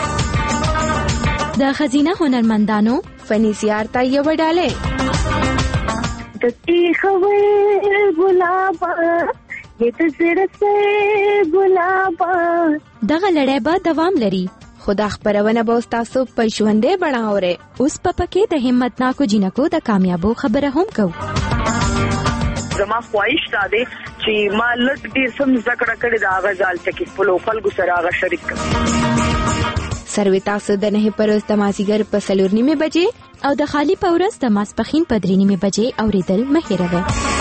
Speaker 16: د خزینه هنرمندانو فني زیارت یو ډاله د تیخوي ګلاب یت زړه سه ګلاب دغه لړۍ به دوام لري. خدا خبرونه به تاسو په ژوندې بڼاوره اوس په پکې د همت ناکو جنکو د کامیابو خبره هم کو.
Speaker 5: زما خواهش دا دی چې ما لږ ډیر سم ذکر کړی دا غزال چې خپل خلکو سره هغه شریک کړم.
Speaker 7: سروي تاسو د نه پرز د مازیګر په 4:30 بجې او د خالی پورس د ماسپخین په 3:30 بجې اوریدل مه هیروئ.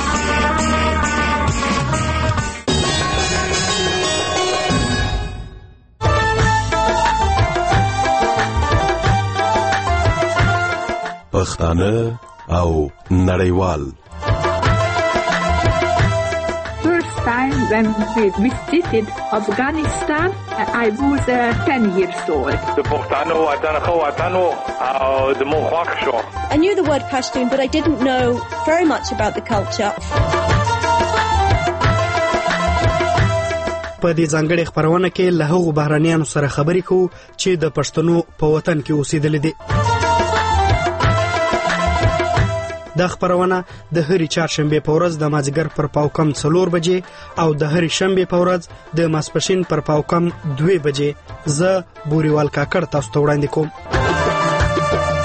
Speaker 12: پښتانه او نړیوال.
Speaker 17: First time when we visited Afghanistan, I was 10 years old.
Speaker 2: د پښتانو وطن خو وطن او د مو خوښ شو.
Speaker 18: I knew the word Pashtun, but I didn't know very much about the culture.
Speaker 19: په دې ځانګړي خبرونه کې له هغو بهرانيانو سره خبرې کوو چې د پښتنو په وطن کې اوسېدل دي. دا خبرونه د هرې چهارشنبې په ورځ د مازیګر پر پاوکم 4 بجې او د هرې شنبې په ورځ د ماسپښین پر پاوکم 2 بجې زه بوريوال کاکړ تاسو ته وړاندې کوم.